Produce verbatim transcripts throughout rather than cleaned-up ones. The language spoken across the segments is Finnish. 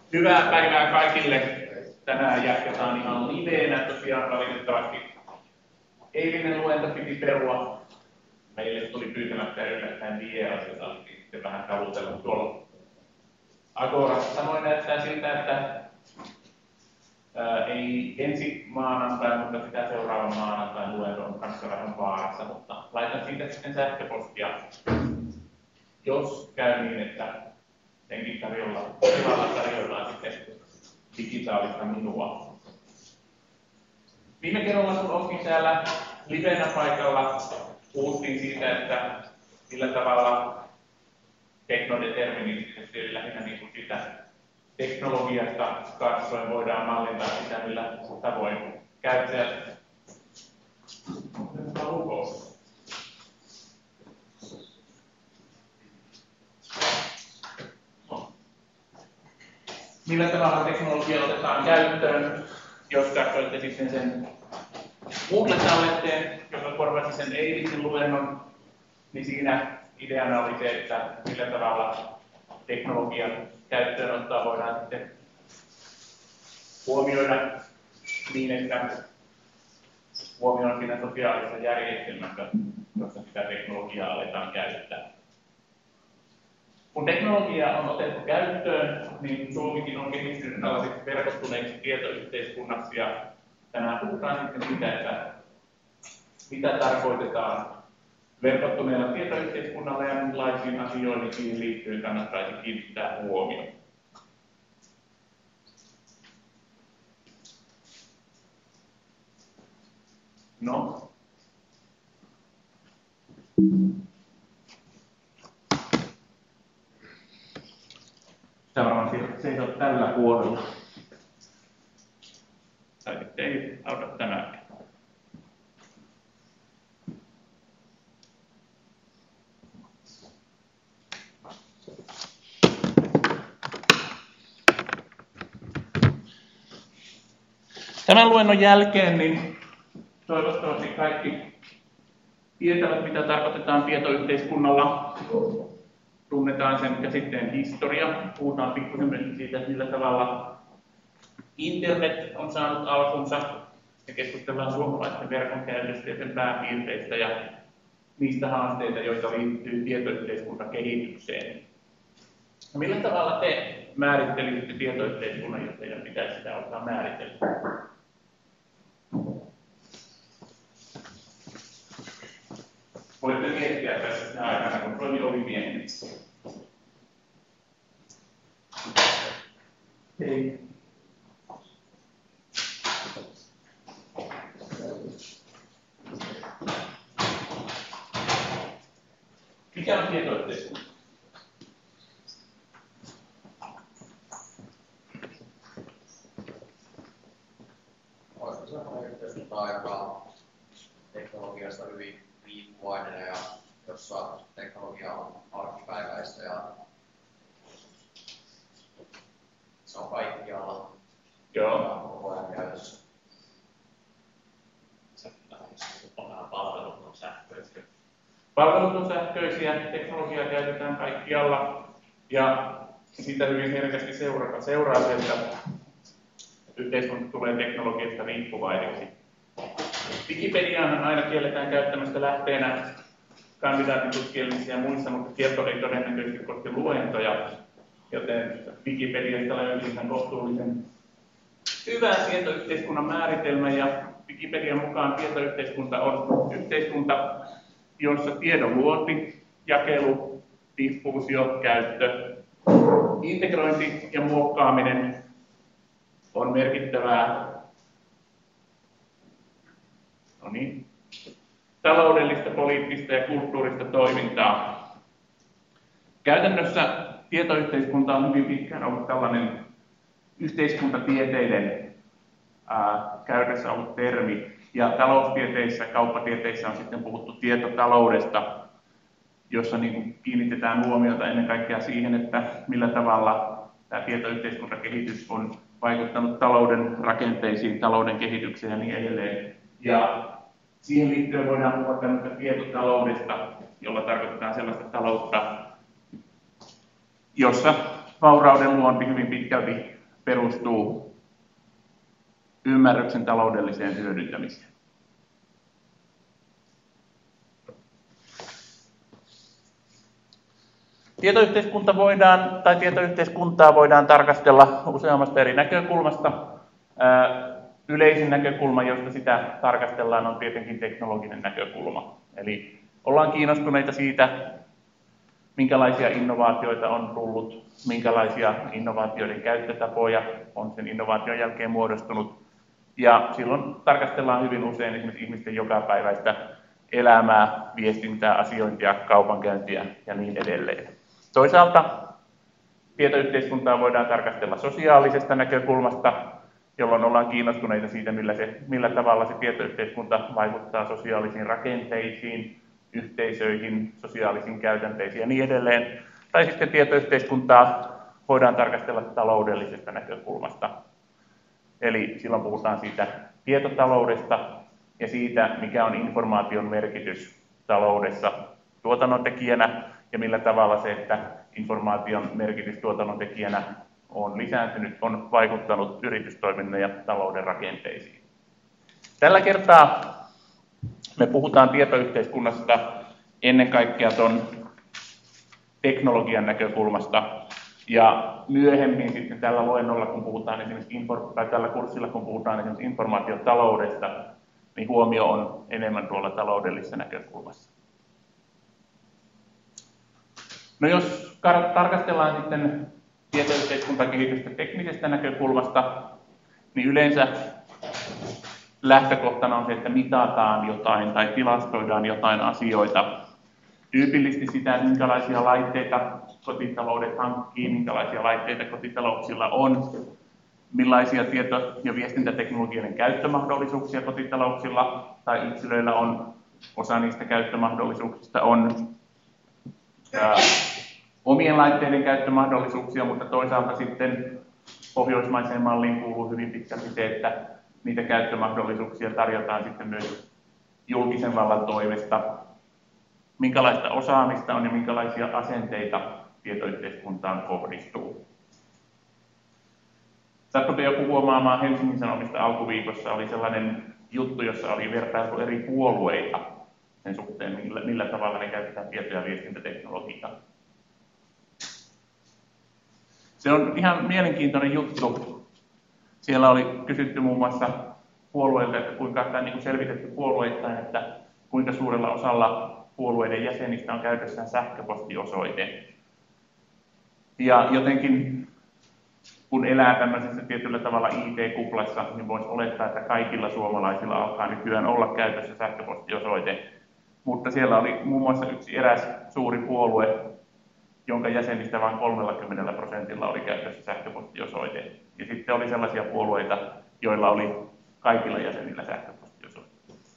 Hyvää päivää kaikille. Tänään jatketaan ihan liveenä. Tosiaan valitettavasti eilinen luento piti perua. Meille tuli pyytämättä yllättäen vieras, jota oli sitten vähän kalutella tuolla Agorassa. Sanoin näyttää siltä, että ää, ei ensi maanantai, mutta sitä seuraavan maanantain luento on kanssa vähän vaarassa, mutta laitan siitä sitten sähköpostia, jos käy niin, että senkin tarjolla, tilalla tarjoillaan sitten digitaalista minua. Viime kerralla, kun oltiin täällä livenä paikalla, puhuttiin siitä, että millä tavalla teknodeterministisesti, eli lähinnä niin kuin sitä teknologiasta katsoen voidaan mallintaa sitä, millä tavoin käyttäjät millä tavalla teknologia otetaan käyttöön, jos katsoitte sitten sen Moodle-talletteen, joka korvasi sen eilisen luennon, niin siinä ideana oli se, että millä tavalla teknologian käyttöönottoa voidaan sitten huomioida niin, että huomioon siinä sosiaalisessa järjestelmässä, jossa sitä teknologiaa aletaan käyttää. Kun teknologia on otettu käyttöön, niin Suomikin on kehittynyt tällaiseksi verkottuneeksi tietoyhteiskunnaksi, ja tänään puhutaan sitten siitä, että mitä tarkoitetaan verkottuneella tietoyhteiskunnalla ja millaisiin asioihin siihen liittyen kannattaisi kiinnittää huomioon. No. Sitä varmaan seisot tällä puolella. Tai sitten ei auta tämäkään. Tämän luennon jälkeen niin toivottavasti kaikki tietävät, mitä tarkoitetaan tietoyhteiskunnalla. Tunnetaan sen käsitteen historia. Puhutaan pikkuisen myös siitä, millä tavalla internet on saanut alkunsa. Ja keskustellaan suomalaisten verkon käytöstä ja sen pääpiirteistä ja niistä haasteita, joita liittyy tietoyhteiskuntakehitykseen. Ja millä tavalla te määrittelisitte tietoyhteiskunnan, jos teidän pitäisi sitä alkaa määritellä? Voitte miettiä tässä aikana, kun toimi oli pieni. Ei. Mikä on tietoyhteiskunta? Voisiko sanoa yhteiskuntaa, joka on teknologiasta hyvin riippuvainen ja jossa teknologia on arkipäiväistä ja se on kaikkialla. Joo. Koko ajan käytössä. Palvelut on sähköisiä. Palvelut on sähköisiä, teknologiaa käytetään kaikkialla ja siitä hyvin herkästi seurata seuraa se, että yhteiskunta tulee teknologiasta riippuvaiseksi. Wikipediahan aina kielletään käyttämästä lähteenä kandidaattitutkielmissa ja muissa, mutta kielto ei todennäköisesti koske luentoja, joten Wikipediasta löytyy ihan kohtuullisen hyvä tietoyhteiskunnan määritelmä, ja Wikipedian mukaan tietoyhteiskunta on yhteiskunta, jossa tiedon luonti, jakelu, diffuusio, käyttö, integrointi ja muokkaaminen on merkittävää no niin, taloudellista, poliittista ja kulttuurista toimintaa. Käytännössä tietoyhteiskunta on hyvin pitkään ollut tällainen yhteiskuntatieteiden ää, käytössä ollut termi, ja taloustieteissä ja kauppatieteissä on sitten puhuttu tietotaloudesta, jossa niin kiinnitetään huomiota ennen kaikkea siihen, että millä tavalla tämä tietoyhteiskuntakehitys on vaikuttanut talouden rakenteisiin, talouden kehitykseen ja niin edelleen. Ja siihen liittyen voidaan puhua tämmöistä tietotaloudesta, jolla tarkoitetaan sellaista taloutta, jossa vaurauden luonti hyvin pitkälti perustuu ymmärryksen taloudelliseen hyödyntämiseen. Tietoyhteiskunta voidaan, tai tietoyhteiskuntaa voidaan tarkastella useammasta eri näkökulmasta. Yleisin näkökulma, josta sitä tarkastellaan, on tietenkin teknologinen näkökulma. Eli ollaan kiinnostuneita siitä, minkälaisia innovaatioita on tullut, minkälaisia innovaatioiden käyttötapoja on sen innovaation jälkeen muodostunut. Ja silloin tarkastellaan hyvin usein esimerkiksi ihmisten jokapäiväistä elämää, viestintää, asiointia, kaupankäyntiä ja niin edelleen. Toisaalta tietoyhteiskuntaa voidaan tarkastella sosiaalisesta näkökulmasta, jolloin ollaan kiinnostuneita siitä, millä, se, millä tavalla se tietoyhteiskunta vaikuttaa sosiaalisiin rakenteisiin, yhteisöihin, sosiaalisiin käytänteisiin ja niin edelleen. Tai sitten tietoyhteiskuntaa voidaan tarkastella taloudellisesta näkökulmasta. Eli silloin puhutaan siitä tietotaloudesta ja siitä, mikä on informaation merkitys taloudessa tuotannontekijänä ja millä tavalla se, että informaation merkitys tuotannontekijänä on lisääntynyt, on vaikuttanut yritystoiminnan ja talouden rakenteisiin. Tällä kertaa me puhutaan tietoyhteiskunnasta ennen kaikkea tuon teknologian näkökulmasta ja myöhemmin sitten tällä luennolla, kun puhutaan esimerkiksi info- tai tällä kurssilla, kun puhutaan esimerkiksi informaatiotaloudesta, niin huomio on enemmän tuolla taloudellisessa näkökulmassa. No jos tarkastellaan sitten tietoyhteiskuntakehitystä teknisestä näkökulmasta, niin yleensä lähtökohtana on se, että mitataan jotain tai tilastoidaan jotain asioita. Tyypillisesti sitä, että minkälaisia laitteita kotitaloudet hankkii, minkälaisia laitteita kotitalouksilla on, millaisia tieto- ja viestintäteknologioiden käyttömahdollisuuksia kotitalouksilla tai yksilöillä on. Osa niistä käyttömahdollisuuksista on ää, omien laitteiden käyttömahdollisuuksia, mutta toisaalta sitten pohjoismaiseen malliin kuuluu hyvin pitkälti se, että niitä käyttömahdollisuuksia tarjotaan sitten myös julkisen vallan toimesta. Minkälaista osaamista on ja minkälaisia asenteita tietoyhteiskuntaan kohdistuu. Sattuiko joku huomaamaan Helsingin Sanomista alkuviikossa oli sellainen juttu, jossa oli vertailtu eri puolueita sen suhteen, millä, millä tavalla ne käytetään tieto- ja viestintäteknologiaa. Se on ihan mielenkiintoinen juttu. Siellä oli kysytty muun muassa puolueilta, että kuinka tämä niin kuin selvitetty puolueittain, että kuinka suurella osalla puolueiden jäsenistä on käytössään sähköpostiosoite. Ja jotenkin, kun elää tämmöisessä tietyllä tavalla I T-kuplassa, niin voisi olettaa, että kaikilla suomalaisilla alkaa nykyään olla käytössä sähköpostiosoite. Mutta siellä oli muun muassa yksi eräs suuri puolue, jonka jäsenistä vain kolmekymmentä prosentilla oli käytössä sähköpostiosoite. Ja sitten oli sellaisia puolueita, joilla oli kaikilla jäsenillä sähköpostiosoite.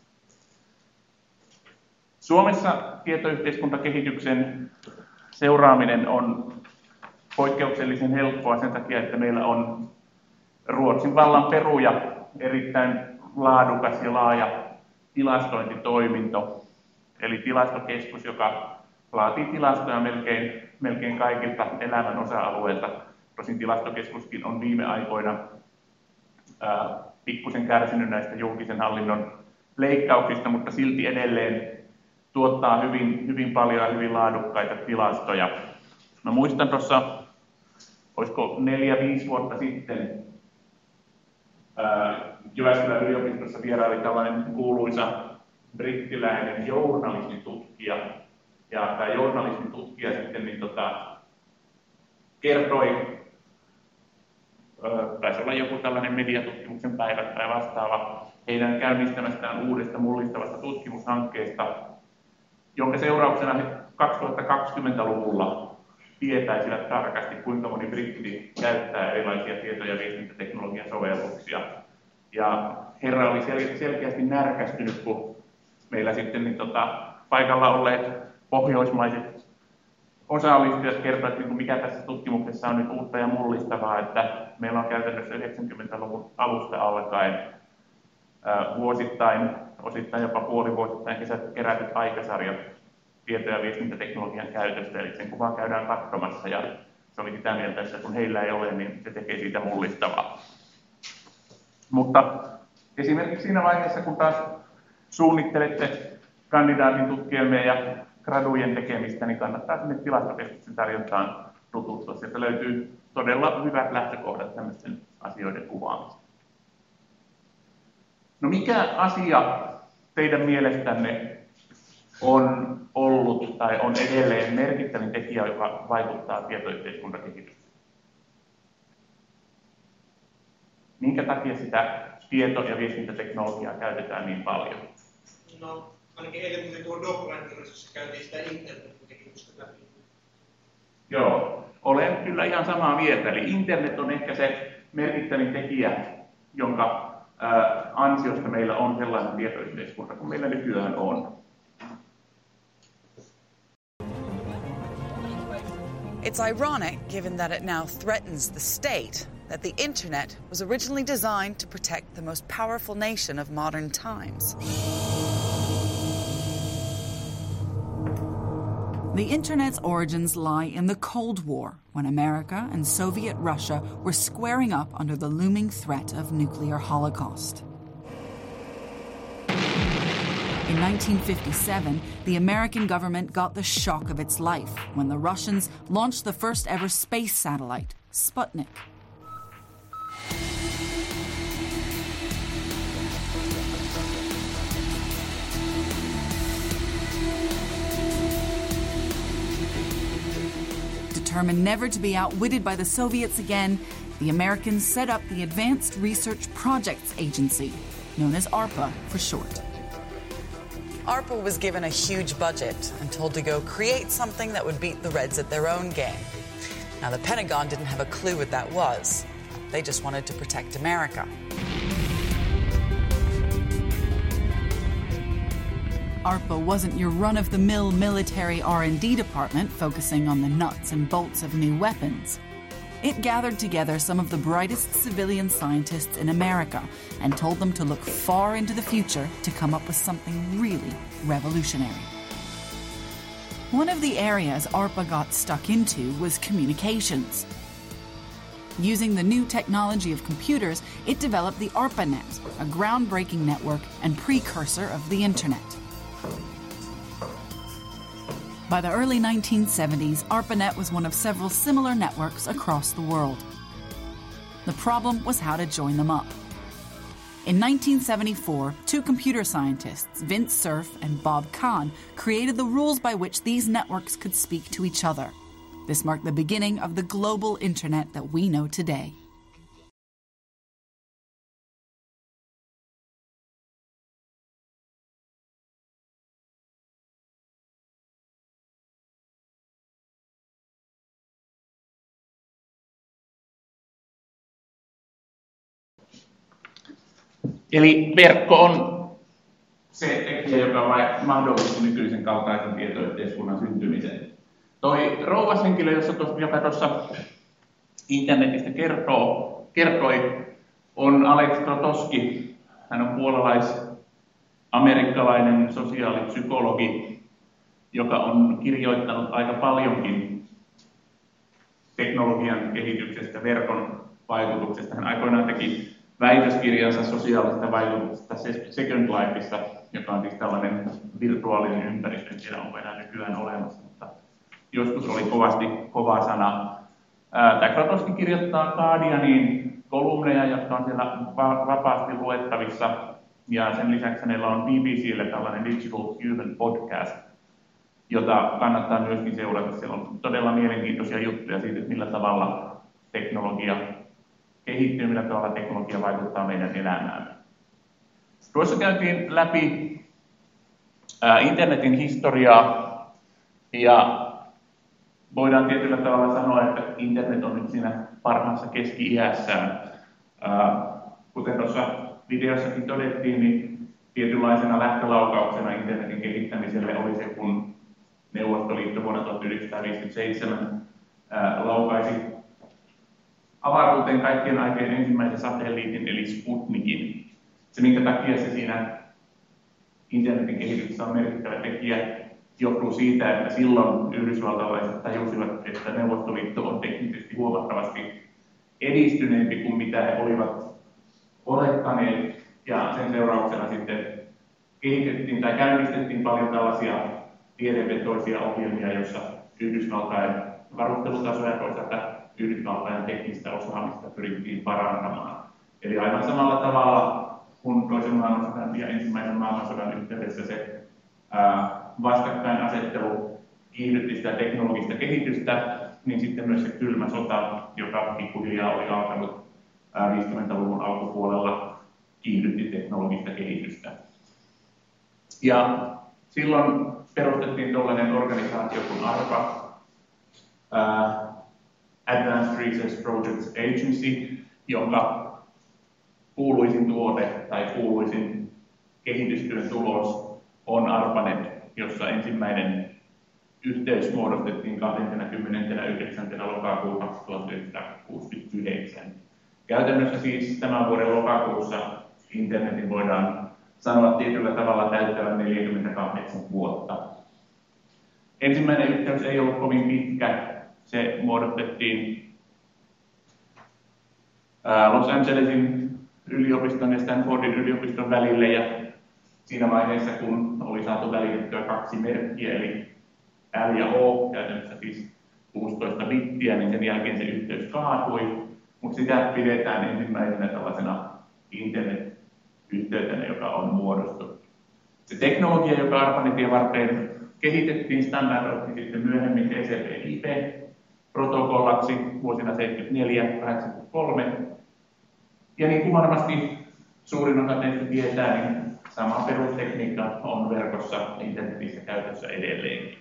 Suomessa tietoyhteiskuntakehityksen seuraaminen on poikkeuksellisen helppoa sen takia, että meillä on Ruotsin vallan peruja erittäin laadukas ja laaja tilastointitoiminto, eli tilastokeskus, joka laatii tilastoja melkein, melkein kaikilta elämän osa-alueilta. Tosin tilastokeskuskin on viime aikoina ää, pikkusen kärsinyt näistä julkisen hallinnon leikkauksista, mutta silti edelleen tuottaa hyvin, hyvin paljon ja hyvin laadukkaita tilastoja. Mä muistan tuossa, olisiko neljä, viisi vuotta sitten, ää, Jyväskylän yliopistossa vieraili tällainen kuuluisa brittiläinen journalismitutkija. Ja tämä journalismitutkija sitten niin tota, kertoi, ää, taisi olla joku tällainen mediatutkimuksen päivä tai vastaava, heidän käynnistämästään uudesta mullistavasta tutkimushankkeesta, jonka seurauksena he kaksituhattakaksikymmentäluvulla tietäisivät tarkasti, kuinka moni britti käyttää erilaisia tieto- ja viestintäteknologian sovelluksia. Ja herra oli sel- selkeästi närkästynyt, kun meillä sitten niin tota, paikalla olleet pohjoismaiset osallistujat kertoivat, että mikä tässä tutkimuksessa on nyt uutta ja mullistavaa, että meillä on käytännössä yhdeksänkymmentäluvun alusta alkaen ää, vuosittain, osittain jopa puolivuosittain kerätyt aikasarjat tieto- ja viestintäteknologian käytöstä, eli sen kuvaa käydään katsomassa ja se oli sitä mieltä, että kun heillä ei ole, niin se tekee siitä mullistavaa. Mutta esimerkiksi siinä vaiheessa, kun taas suunnittelette kandidaatin tutkielmien ja gradujen tekemistä, niin kannattaa sinne tilastokeskuksen tarjontaan tutustua. Sieltä löytyy todella hyvät lähtökohdat tämmöisten asioiden kuvaamiseen. No mikä asia teidän mielestänne on ollut tai on edelleen merkittävin tekijä, joka vaikuttaa tietoyhteiskuntakehitykseen? Minkä takia sitä tieto- ja viestintäteknologiaa käytetään niin paljon? No, ainakin eilen kun me tuolla dokumenttiryhmässä käytiin sitä internet-kehitystä läpi. Joo, olen kyllä ihan samaa mieltä. Eli internet on ehkä se merkittävin tekijä, jonka ää, ansiosta meillä on sellainen tietoyhteiskunta kuin meillä nykyään on. It's ironic, given that it now threatens the state, that the internet was originally designed to protect the most powerful nation of modern times. The internet's origins lie in the Cold War, when America and Soviet Russia were squaring up under the looming threat of nuclear holocaust. In nineteen fifty-seven, the American government got the shock of its life when the Russians launched the first ever space satellite, Sputnik. Determined never to be outwitted by the Soviets again, the Americans set up the Advanced Research Projects Agency, known as ARPA for short. ARPA was given a huge budget and told to go create something that would beat the Reds at their own game. Now, the Pentagon didn't have a clue what that was. They just wanted to protect America. ARPA wasn't your run-of-the-mill military R and D department focusing on the nuts and bolts of new weapons. It gathered together some of the brightest civilian scientists in America and told them to look far into the future to come up with something really revolutionary. One of the areas ARPA got stuck into was communications. Using the new technology of computers, it developed the ARPANET, a groundbreaking network and precursor of the internet. By the early nineteen seventies, ARPANET was one of several similar networks across the world. The problem was how to join them up. In nineteen seventy-four, two computer scientists, Vint Cerf and Bob Kahn, created the rules by which these networks could speak to each other. This marked the beginning of the global internet that we know today. Eli verkko on se tekijä, joka mahdollisti nykyisen kaltaisen tietoyhteiskunnan syntymisen. Toi rouvashenkilö, joka tuossa internetistä kertoo, kertoi, on Alex Krotowski. Hän on puolalais-amerikkalainen sosiaalipsykologi, joka on kirjoittanut aika paljonkin teknologian kehityksestä, verkon vaikutuksesta. Hän aikoinaan teki väitöskirjansa sosiaalisesta vaikutuksesta Second Lifeissa, joka on siis tällainen virtuaalinen ympäristö, en tiedä onko enää nykyään olemassa, mutta joskus oli kovasti kova sana. Tämä Krotowski kirjoittaa Guardianiin kolumneja, jotka on siellä vapaasti luettavissa, ja sen lisäksi hänellä on B B C:lle tällainen Digital Human Podcast, jota kannattaa myöskin seurata. Siellä on todella mielenkiintoisia juttuja siitä, että millä tavalla teknologia kehittyy, millä tavalla teknologia vaikuttaa meidän elämään. Tuossa käytiin läpi ää, internetin historiaa, ja voidaan tietyllä tavalla sanoa, että internet on nyt siinä parhaassa keski-iässään. Ää, kuten tuossa videossakin todettiin, niin tietynlaisena lähtölaukauksena internetin kehittämiselle oli se, kun Neuvostoliitto vuonna tuhatyhdeksänsataaviisikymmentäseitsemän ää, laukaisi avaruuteen kaikkien aikojen ensimmäisen satelliitin, eli Sputnikin. Se, minkä takia se siinä internetin kehityksessä on merkittävä tekijä, johtuu siitä, että silloin yhdysvaltalaiset tajusivat, että Neuvostoliitto on teknisesti huomattavasti edistyneempi kuin mitä he olivat olettaneet, ja sen seurauksena sitten kehitettiin tai käynnistettiin paljon tällaisia tiedevetoisia ohjelmia, joissa Yhdysvaltain varustelutasoja ja toisaalta Yhdysvaltain teknistä osaamista pyrittiin parantamaan. Eli aivan samalla tavalla kun toisen maailmansodan ja ensimmäisen maailmansodan yhteydessä se ää, vastakkainasettelu kiihdytti sitä teknologista kehitystä, niin sitten myös se kylmä sota, joka pikkuhiljaa oli alkanut ää, viisikymmentäluvun alkupuolella, kiihdytti teknologista kehitystä. Ja silloin perustettiin tällainen organisaatio kuin ARPA, ää, Advanced Research Projects Agency, jonka kuuluisin tuote tai kuuluisin kehitystyön tulos on ARPANET, jossa ensimmäinen yhteys muodostettiin kahdeskymmenesyhdeksäs lokakuuta tuhatyhdeksänsataakuusikymmentäyhdeksän. Käytännössä siis tämän vuoden lokakuussa internetin voidaan sanoa tietyllä tavalla täyttävän neljäkymmentäkahdeksan vuotta. Ensimmäinen yhteys ei ollut kovin pitkä. Se muodostettiin Los Angelesin yliopiston ja Stanfordin yliopiston välille, ja siinä vaiheessa, kun oli saatu välitettyä kaksi merkkiä, eli L ja O, käytännössä siis kuusitoista bittiä, niin sen jälkeen se yhteys kaatui, mutta sitä pidetään ensimmäisenä tällaisena internet-yhteytenä, joka on muodostunut. Se teknologia, joka ARPANETia varten kehitettiin, standardoitiin sitten myöhemmin T C P I P-protokollaksi vuosina seitsemänkymmentäneljä kahdeksankymmentäkolme. Ja niin kuin varmasti suurin osa teistä tietää, niin sama perustekniikka on verkossa internetissä käytössä edelleenkin.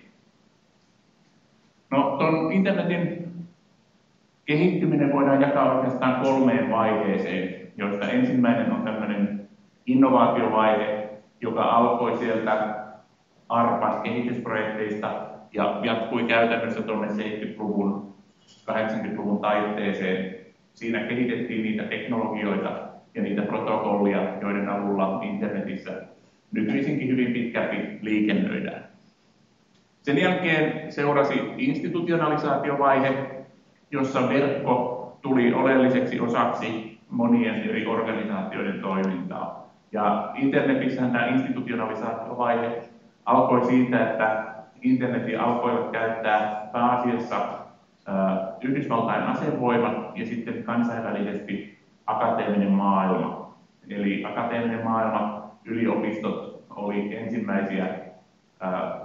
No, tuon internetin kehittyminen voidaan jakaa oikeastaan kolmeen vaiheeseen, joista ensimmäinen on tämmöinen innovaatiovaihe, joka alkoi sieltä ARPAn kehitysprojekteista ja jatkui käytännössä tuonne seitsemänkymmentäluvun, kahdeksankymmentäluvun taitteeseen. Siinä kehitettiin niitä teknologioita ja niitä protokollia, joiden avulla internetissä nykyisinkin hyvin pitkälti liikennöidään. Sen jälkeen seurasi institutionalisaatiovaihe, jossa verkko tuli oleelliseksi osaksi monien eri organisaatioiden toimintaa. Ja internetissähän tämä institutionalisaatiovaihe alkoi siitä, että internetin alkoivat käyttää pääasiassa ää, Yhdysvaltain asevoimat ja sitten kansainvälisesti akateeminen maailma. Eli akateeminen maailma, yliopistot oli ensimmäisiä ää,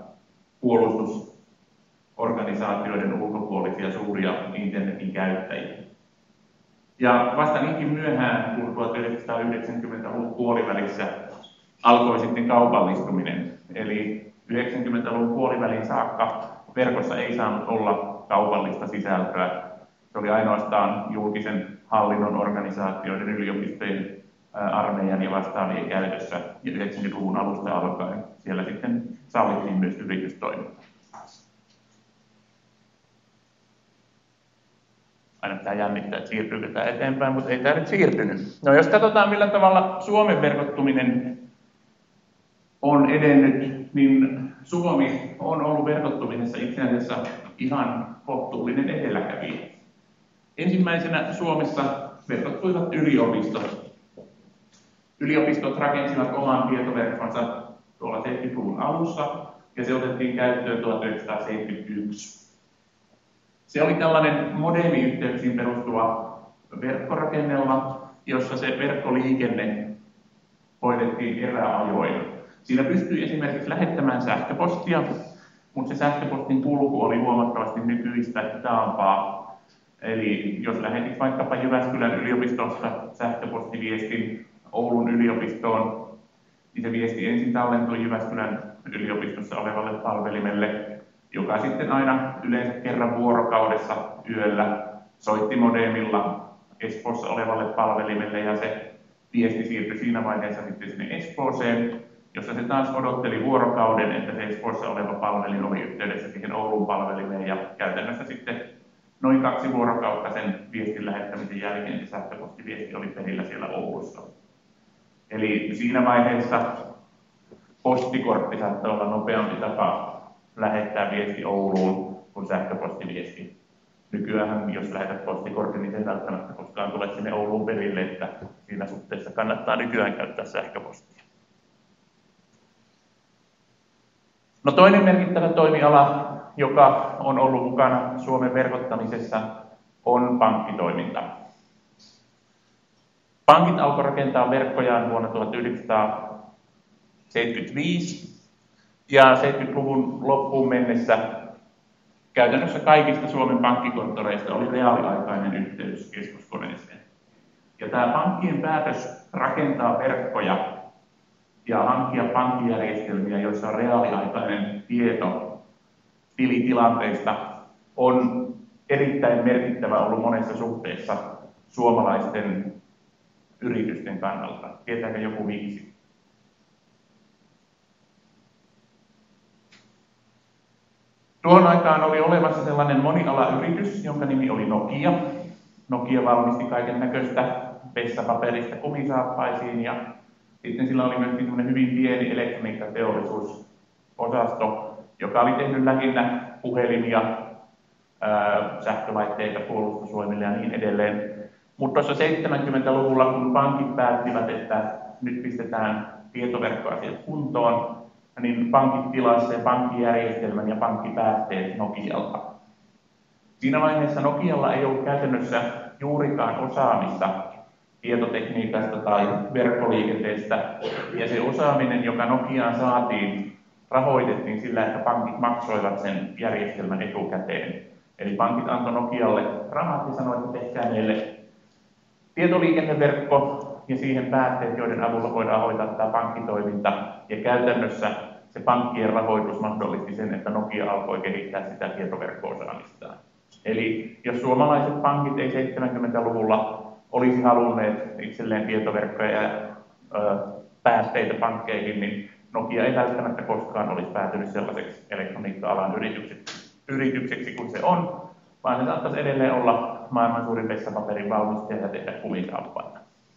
puolustusorganisaatioiden ulkopuolisia suuria internetin käyttäjiä. Ja vasta niinkin myöhään, kun tuhatyhdeksänsataayhdeksänkymmentäluvun puolivälissä alkoi sitten kaupallistuminen. Eli yhdeksänkymmentäluvun puolivälin saakka verkossa ei saanut olla kaupallista sisältöä. Se oli ainoastaan julkisen hallinnon organisaatioiden, yliopistojen, armeijan ja vastaavien käytössä. Ja yhdeksänkymmentäluvun alusta alkaen siellä sitten sallittiin myös yritystoiminta. Aina pitää jännittää, että siirtyykö tämä eteenpäin, mutta ei tämä nyt siirtynyt. No jos katsotaan, millä tavalla Suomen verkottuminen on edennyt, niin Suomi on ollut verkottumisessa itse asiassa ihan kohtuullinen edelläkävijä. Ensimmäisenä Suomessa verkottuivat yliopistot. Yliopistot rakensivat oman tietoverkkonsa tuolla seitsemänkymmentäluvun alussa, ja se otettiin käyttöön tuhatyhdeksänsataaseitsemänkymmentäyksi. Se oli tällainen modeemiyhteyksiin perustuva verkkorakennelma, jossa se verkkoliikenne hoidettiin eräajoin. Siinä pystyi esimerkiksi lähettämään sähköpostia, mutta se sähköpostin kulku oli huomattavasti nykyistä hitaampaa. Eli jos lähetit vaikkapa Jyväskylän yliopistosta sähköpostiviestin Oulun yliopistoon, niin se viesti ensin tallentui Jyväskylän yliopistossa olevalle palvelimelle, joka sitten aina yleensä kerran vuorokaudessa yöllä soitti modeemilla Espoossa olevalle palvelimelle, ja se viesti siirtyi siinä vaiheessa sitten sinne Espooseen, jossa se taas odotteli vuorokauden, että se Espoossa oleva palvelin oli yhteydessä siihen Oulun palvelimeen, ja käytännössä sitten noin kaksi vuorokautta sen viestin lähettämisen jälkeen se sähköpostiviesti oli perillä siellä Oulussa. Eli siinä vaiheessa postikortti saattoi olla nopeampi tapa lähettää viesti Ouluun kuin sähköpostiviesti. Nykyään, jos lähetät postikortin, niin se ei välttämättä koskaan tule sinne Ouluun perille, että siinä suhteessa kannattaa nykyään käyttää sähköpostia. No toinen merkittävä toimiala, joka on ollut mukana Suomen verkottamisessa, on pankkitoiminta. Pankit alkoi rakentaa verkkojaan vuonna tuhatyhdeksänsataaseitsemänkymmentäviisi ja seitsemänkymmentäluvun loppuun mennessä käytännössä kaikista Suomen pankkikonttoreista oli reaaliaikainen yhteys keskuskoneeseen. Ja tämä pankkien päätös rakentaa verkkoja ja hankkia pankkijärjestelmiä, joissa on reaaliaikainen tieto tilitilanteista, on erittäin merkittävä ollut monessa suhteessa suomalaisten yritysten kannalta. Tietääkö joku miksi? Tuohon aikaan oli olemassa sellainen monialayritys, jonka nimi oli Nokia. Nokia valmisti kaiken näköistä vessapaperista kumisaappaisiin ja sitten sillä oli myöskin semmoinen hyvin pieni elektroniikkateollisuusosasto, joka oli tehnyt lähinnä puhelimia, ää, sähkölaitteita puolustusvoimille ja niin edelleen. Mutta tuossa seitsemänkymmentäluvulla, kun pankit päättivät, että nyt pistetään tietoverkkoasiat kuntoon, niin pankit tilasivat sen pankkijärjestelmän ja pankkipäätteet Nokialta. Siinä vaiheessa Nokialla ei ollut käytännössä juurikaan osaamista tietotekniikasta tai verkkoliikenteestä, ja se osaaminen, joka Nokiaan saatiin, rahoitettiin sillä, että pankit maksoivat sen järjestelmän etukäteen. Eli pankit antoi Nokialle rahat ja sanoivat, että tehkää meille tietoliikenneverkko ja siihen päätteet, joiden avulla voidaan hoitaa tämä pankkitoiminta. Ja käytännössä se pankkien rahoitus mahdollisti sen, että Nokia alkoi kehittää sitä tietoverkko-osaamistaan. Eli jos suomalaiset pankit ei seitsemänkymmentäluvulla olisi halunneet itselleen tietoverkkoja ja ö, päätteitä pankkeihin, niin Nokia ei välttämättä koskaan olisi päätynyt sellaiseksi elektroniikka-alan yritykseksi, yritykseksi kuin se on, vaan se saattaisi edelleen olla maailman suurin vessapaperin valmistaja ja tehdä kumisaappaita.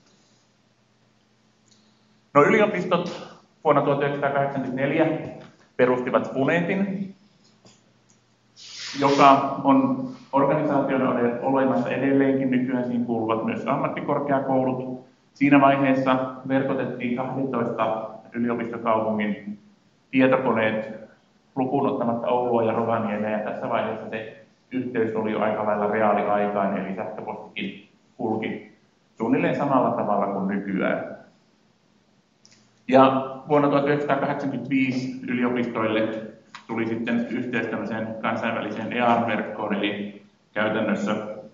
No, yliopistot vuonna tuhatyhdeksänsataakahdeksankymmentäneljä perustivat Spunetin, joka on organisaationa olemassa edelleenkin. Nykyään siihen kuuluvat myös ammattikorkeakoulut. Siinä vaiheessa verkotettiin kaksitoista yliopistokaupungin tietokoneet lukuun ottamatta Oulua ja Rovaniemeä, ja tässä vaiheessa se yhteys oli jo aika lailla reaaliaikainen, eli sähköpostikin kulki suunnilleen samalla tavalla kuin nykyään. Ja vuonna tuhatyhdeksänsataakahdeksankymmentäviisi yliopistoille tuli sitten yhteys tämmöiseen kansainväliseen E A R-verkkoon, eli käytännössä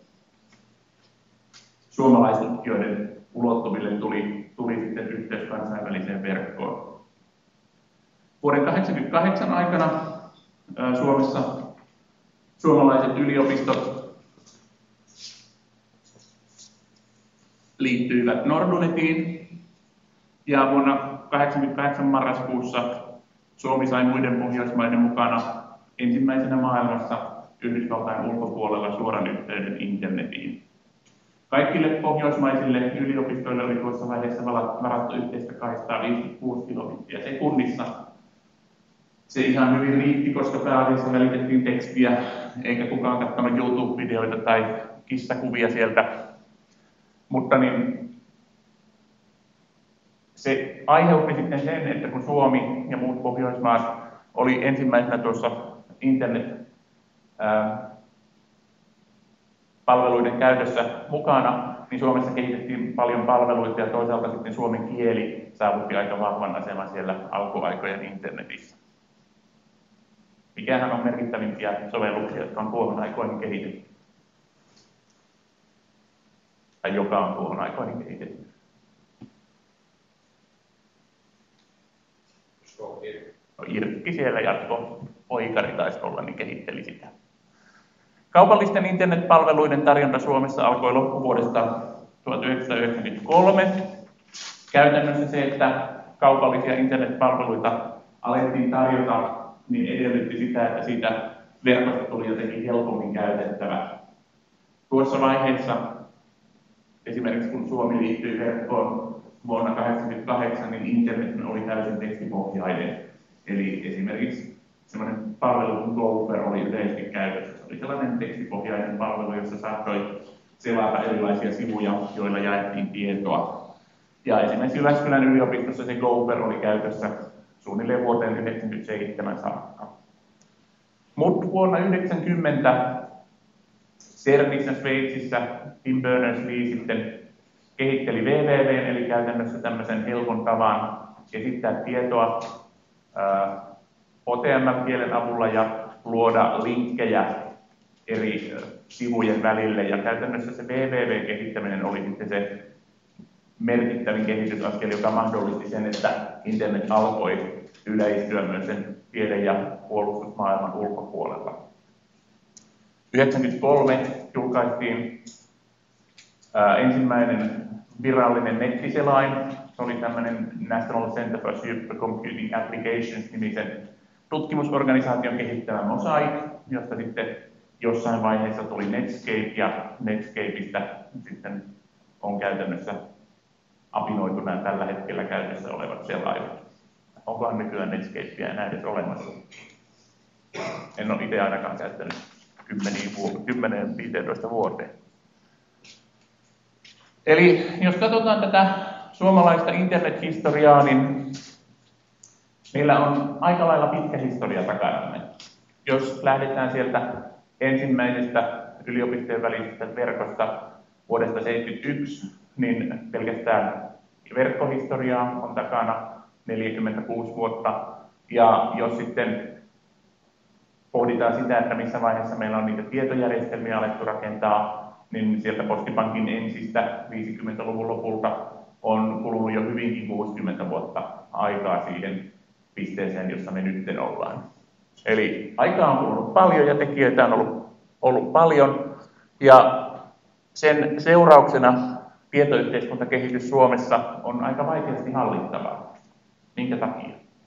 suomalaistutkijoiden ulottuville tuli, tuli sitten yhteys kansainväliseen verkkoon. Vuoden tuhatyhdeksänsataakahdeksankymmentäkahdeksan aikana ää, Suomessa suomalaiset yliopistot liittyivät Nordunetiin, ja vuonna tuhatyhdeksänsataakahdeksankymmentäkahdeksan marraskuussa Suomi sai muiden Pohjoismaiden mukana ensimmäisenä maailmassa Yhdysvaltain ulkopuolella suoran yhteyden internetiin. Kaikille pohjoismaisille yliopistoille oli tuossa vaiheessa varattu yhteistä kaksisataaviisikymmentäkuusi kilometriä sekunnissa. Se ihan hyvin riitti, koska pääasiassa välitettiin tekstiä, eikä kukaan katsonut YouTube-videoita tai kissakuvia sieltä. Mutta niin, se aiheutti sitten sen, että kun Suomi ja muut Pohjoismaat oli ensimmäisenä tuossa internet-palveluiden käytössä mukana, niin Suomessa kehitettiin paljon palveluita ja toisaalta sitten suomen kieli saavutti aika vahvan aseman siellä alkuaikojen internetissä. Mikähän on merkittävimpiä sovelluksia, jotka on tuohon aikoihin kehitetty? Tai joka on tuohon aikoihin kehitetty? No, Irkki siellä jatko, Oikari taisi olla, niin kehitteli sitä. Kaupallisten internetpalveluiden tarjonta Suomessa alkoi loppuvuodesta tuhatyhdeksänsataayhdeksänkymmentäkolme. Käytännössä se, että kaupallisia internetpalveluita alettiin tarjota, niin edellytti sitä, että siitä verkosta tuli jotenkin helpommin käytettävä. Tuossa vaiheessa, esimerkiksi kun Suomi liittyi verkkoon vuonna tuhatyhdeksänsataakahdeksankymmentäkahdeksan, niin internet oli täysin tekstipohjainen. Eli esimerkiksi semmoinen palvelu kuin Gopher oli yleisesti käytössä. Se oli sellainen tekstipohjainen palvelu, jossa saattoi selata erilaisia sivuja, joilla jaettiin tietoa. Ja esimerkiksi Jyväskylän yliopistossa se Gopher oli käytössä suunnilleen vuoteen yhdeksänkymmentäseitsemän saakka. Mutta vuonna yhdeksänkymmentä CERNissä Sveitsissä Tim Berners-Lee sitten kehitteli W W W, eli käytännössä tämmöisen helpon tavan esittää tietoa ää, H T M L-kielen avulla ja luoda linkkejä eri sivujen välille. Ja käytännössä se W W W-kehittäminen oli sitten se merkittävin kehitysaskel, joka mahdollisti sen, että internet alkoi yleistyä myös sen tiede- ja puolustusmaailman ulkopuolella. yhdeksänkymmentäkolme julkaistiin ää, ensimmäinen virallinen nettiselain. Se oli tämmöinen National Center for Supercomputing Applications-nimisen tutkimusorganisaation kehittämä Mosaic, josta sitten jossain vaiheessa tuli Netscape, ja Netscapeista sitten on käytännössä apinoitu nämä tällä hetkellä käytössä olevat selaimet. Onkohan nykyään Netscapea enää edes olemassa? En ole itse ainakaan käyttänyt kymmenen viisitoista vuoteen. Eli jos katsotaan tätä suomalaista internethistoriaa, niin meillä on aika lailla pitkä historia takanamme. Jos lähdetään sieltä ensimmäisestä yliopistojen välisestä verkosta vuodesta seitsemänkymmentäyksi, niin pelkästään verkkohistoriaa on takana neljäkymmentäkuusi vuotta. Ja jos sitten pohditaan sitä, että missä vaiheessa meillä on niitä tietojärjestelmiä alettu rakentaa, niin sieltä Postipankin ensistä viisikymmentäluvun lopulta on kulunut jo hyvinkin kuusikymmentä vuotta aikaa siihen pisteeseen, jossa me nyt ollaan. Eli aikaa on kulunut paljon ja tekijöitä on ollut, ollut paljon. Ja sen seurauksena tietoyhteiskuntakehitys Suomessa on aika vaikeasti hallittavaa. Minkä takia?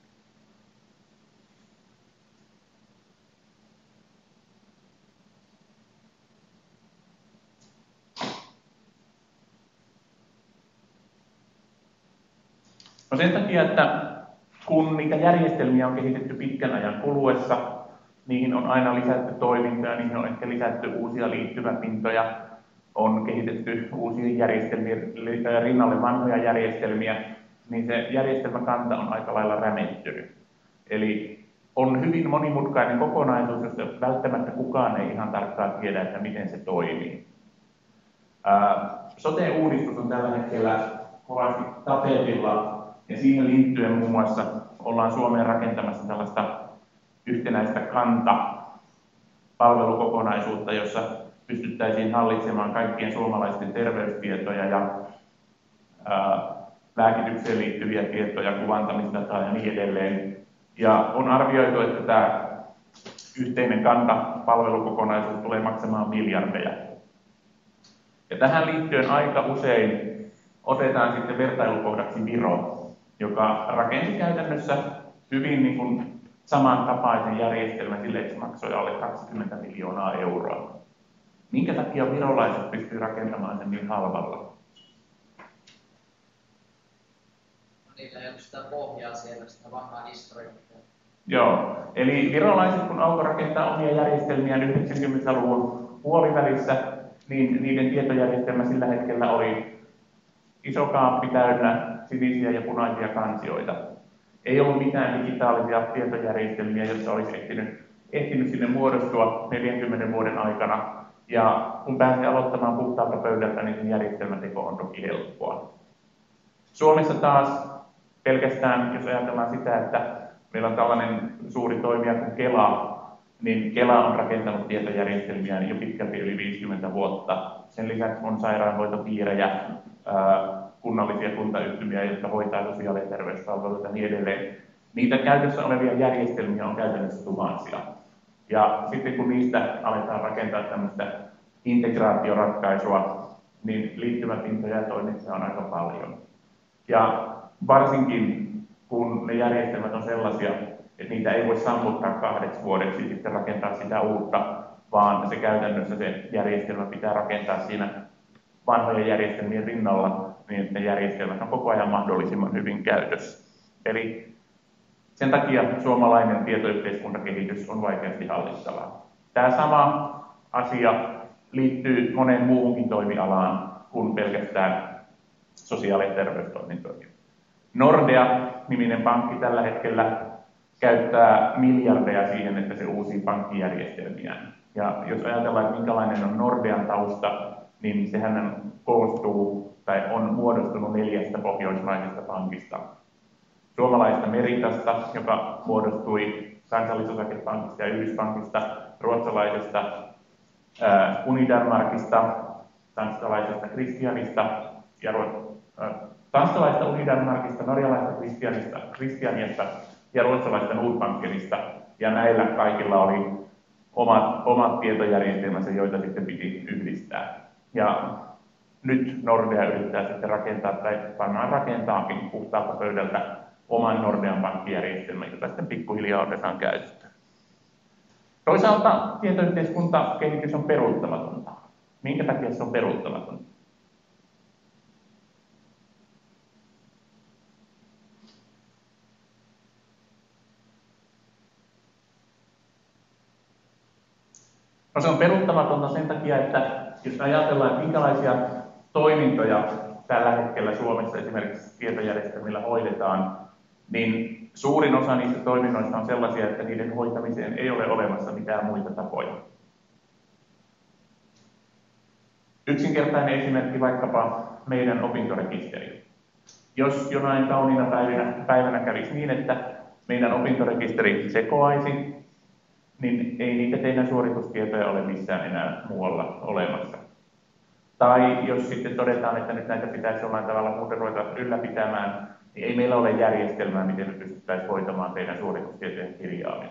No sen takia, että kun niitä järjestelmiä on kehitetty pitkän ajan kuluessa, niihin on aina lisätty toimintoja, niihin on ehkä lisätty uusia liittymäpintoja, on kehitetty uusia järjestelmiä rinnalle vanhoja järjestelmiä, niin se järjestelmäkanta on aika lailla rämettynyt. Eli on hyvin monimutkainen kokonaisuus, josta välttämättä kukaan ei ihan tarkkaan tiedä, että miten se toimii. Sote-uudistus on tällä hetkellä kovasti tapetilla, ja siihen liittyen muun muassa ollaan Suomeen rakentamassa tällaista yhtenäistä kanta-palvelukokonaisuutta, jossa pystyttäisiin hallitsemaan kaikkien suomalaisten terveystietoja ja ää, lääkitykseen liittyviä tietoja, kuvantamisdataa ja niin edelleen. Ja on arvioitu, että tämä yhteinen kanta-palvelukokonaisuus tulee maksamaan miljardeja. Ja tähän liittyen aika usein otetaan sitten vertailukohdaksi Viro, joka rakensi käytännössä hyvin niin kuin samantapaisen järjestelmän sille, että se maksoi alle kaksikymmentä miljoonaa euroa. Minkä takia virolaiset pystyvät rakentamaan sen niin halvalla? Niillä ei ole sitä pohjaa siellä, sitä vanhaa historiaa. Joo, eli virolaiset kun alkoi rakentaa omia järjestelmiään yhdeksänkymmentäluvun puolivälissä, niin niiden tietojärjestelmä sillä hetkellä oli iso kaappi täynnä sinisiä ja punaisia kansioita. Ei ollut mitään digitaalisia tietojärjestelmiä, joissa olisi ehtinyt, ehtinyt sinne muodostua neljänkymmenen vuoden aikana. Ja kun pääsee aloittamaan puhtaalta pöydältä, niin sen järjestelmäteko on toki helppoa. Suomessa taas pelkästään, jos ajatellaan sitä, että meillä on tällainen suuri toimija kuin Kela, niin Kela on rakentanut tietojärjestelmiä jo pitkälti yli viisikymmentä vuotta. Sen lisäksi on sairaanhoitopiirejä, kunnallisia kuntayhtymiä, jotka hoitaa sosiaali- ja terveyspalveluita ja niin edelleen. Niitä käytössä olevia järjestelmiä on käytännössä tuhansia. Ja sitten kun niistä aletaan rakentaa tämmöistä integraatioratkaisua, niin liittymäpintoja ja toimintoja on aika paljon. Ja varsinkin kun ne järjestelmät on sellaisia, että niitä ei voi sammuttaa kahdeksi vuodeksi ja sitten rakentaa sitä uutta, vaan se käytännössä se järjestelmä pitää rakentaa siinä vanhojen järjestelmien rinnalla, niin että ne järjestelmät on koko ajan mahdollisimman hyvin käytössä. Eli Sen takia suomalainen tietoyhteiskuntakehitys on vaikeasti hallittavaa. Tämä sama asia liittyy moneen muuhunkin toimialaan kuin pelkästään sosiaali- ja terveystoimintoihin. Nordea-niminen pankki tällä hetkellä käyttää miljardeja siihen, että se uusii pankkijärjestelmiään. Ja jos ajatellaan, että minkälainen on Nordean tausta, niin sehän koostuu tai on muodostunut neljästä pohjoismaisesta pankista. Suomalaista Meritasta, joka muodostui Kansallisosakepankista ja Yhdyspankista, ruotsalaisesta ää, Unidarmarkista, tanskalaisesta Christianista ja ää, tanskalaista Unidarmarkista, norjalaista Christianista, Christianista ja ruotsalaista Nordbankenista. Ja näillä kaikilla oli omat, omat tietojärjestelmänsä, joita sitten piti yhdistää. Ja nyt Nordea yrittää sitten rakentaa, tai varmaan rakentaakin puhtaalta pöydältä oman Nordean pankkijärjestelmän, jota sitten pikkuhiljaa otetaan käyttöön. Toisaalta tietoyhteiskuntakehitys on peruuttamatonta. Minkä takia se on peruuttamatonta? No se on peruuttamatonta sen takia, että jos ajatellaan, että minkälaisia toimintoja tällä hetkellä Suomessa esimerkiksi tietojärjestelmillä hoidetaan, niin suurin osa niistä toiminnoista on sellaisia, että niiden hoitamiseen ei ole olemassa mitään muita tapoja. Yksinkertainen esimerkki vaikkapa meidän opintorekisteri. Jos jonain kauniina päivänä, päivänä kävisi niin, että meidän opintorekisteri sekoaisi, niin ei niitä teidän suoritustietoja ole missään enää muualla olemassa. Tai jos sitten todetaan, että nyt näitä pitäisi jollain tavalla muuten ruveta ylläpitämään, niin ei meillä ole järjestelmää, miten me pystyttäisiin hoitamaan teidän suoritustietojen kirjaaminen.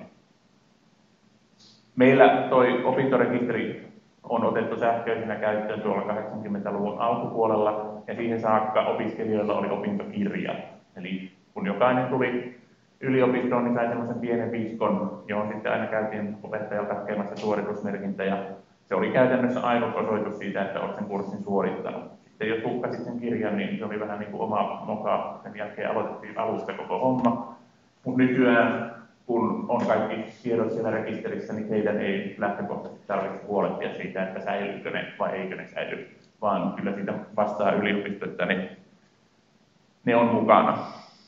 Meillä toi opintorekisteri on otettu sähköisenä käyttöön tuolla kahdeksankymmentäluvun alkupuolella, ja siihen saakka opiskelijoilla oli opintokirja. Eli kun jokainen tuli yliopistoon, niin sai semmoisen pienen viiskon, johon sitten aina käytiin opettajalta hakemassa suoritusmerkintä, ja se oli käytännössä ainut osoitus siitä, että olet sen kurssin suorittanut. Sitten jos hukkasit sen kirjan, niin se oli vähän niin kuin oma moka. Sen jälkeen aloitettiin alusta koko homma. Mutta nykyään, kun on kaikki tiedot siellä rekisterissä, niin teidän ei lähtökohtaisesti tarvitse huolehtia siitä, että säilyykö ne vai eikö ne säily, vaan kyllä siitä vastaa yliopisto, että ne, ne on mukana.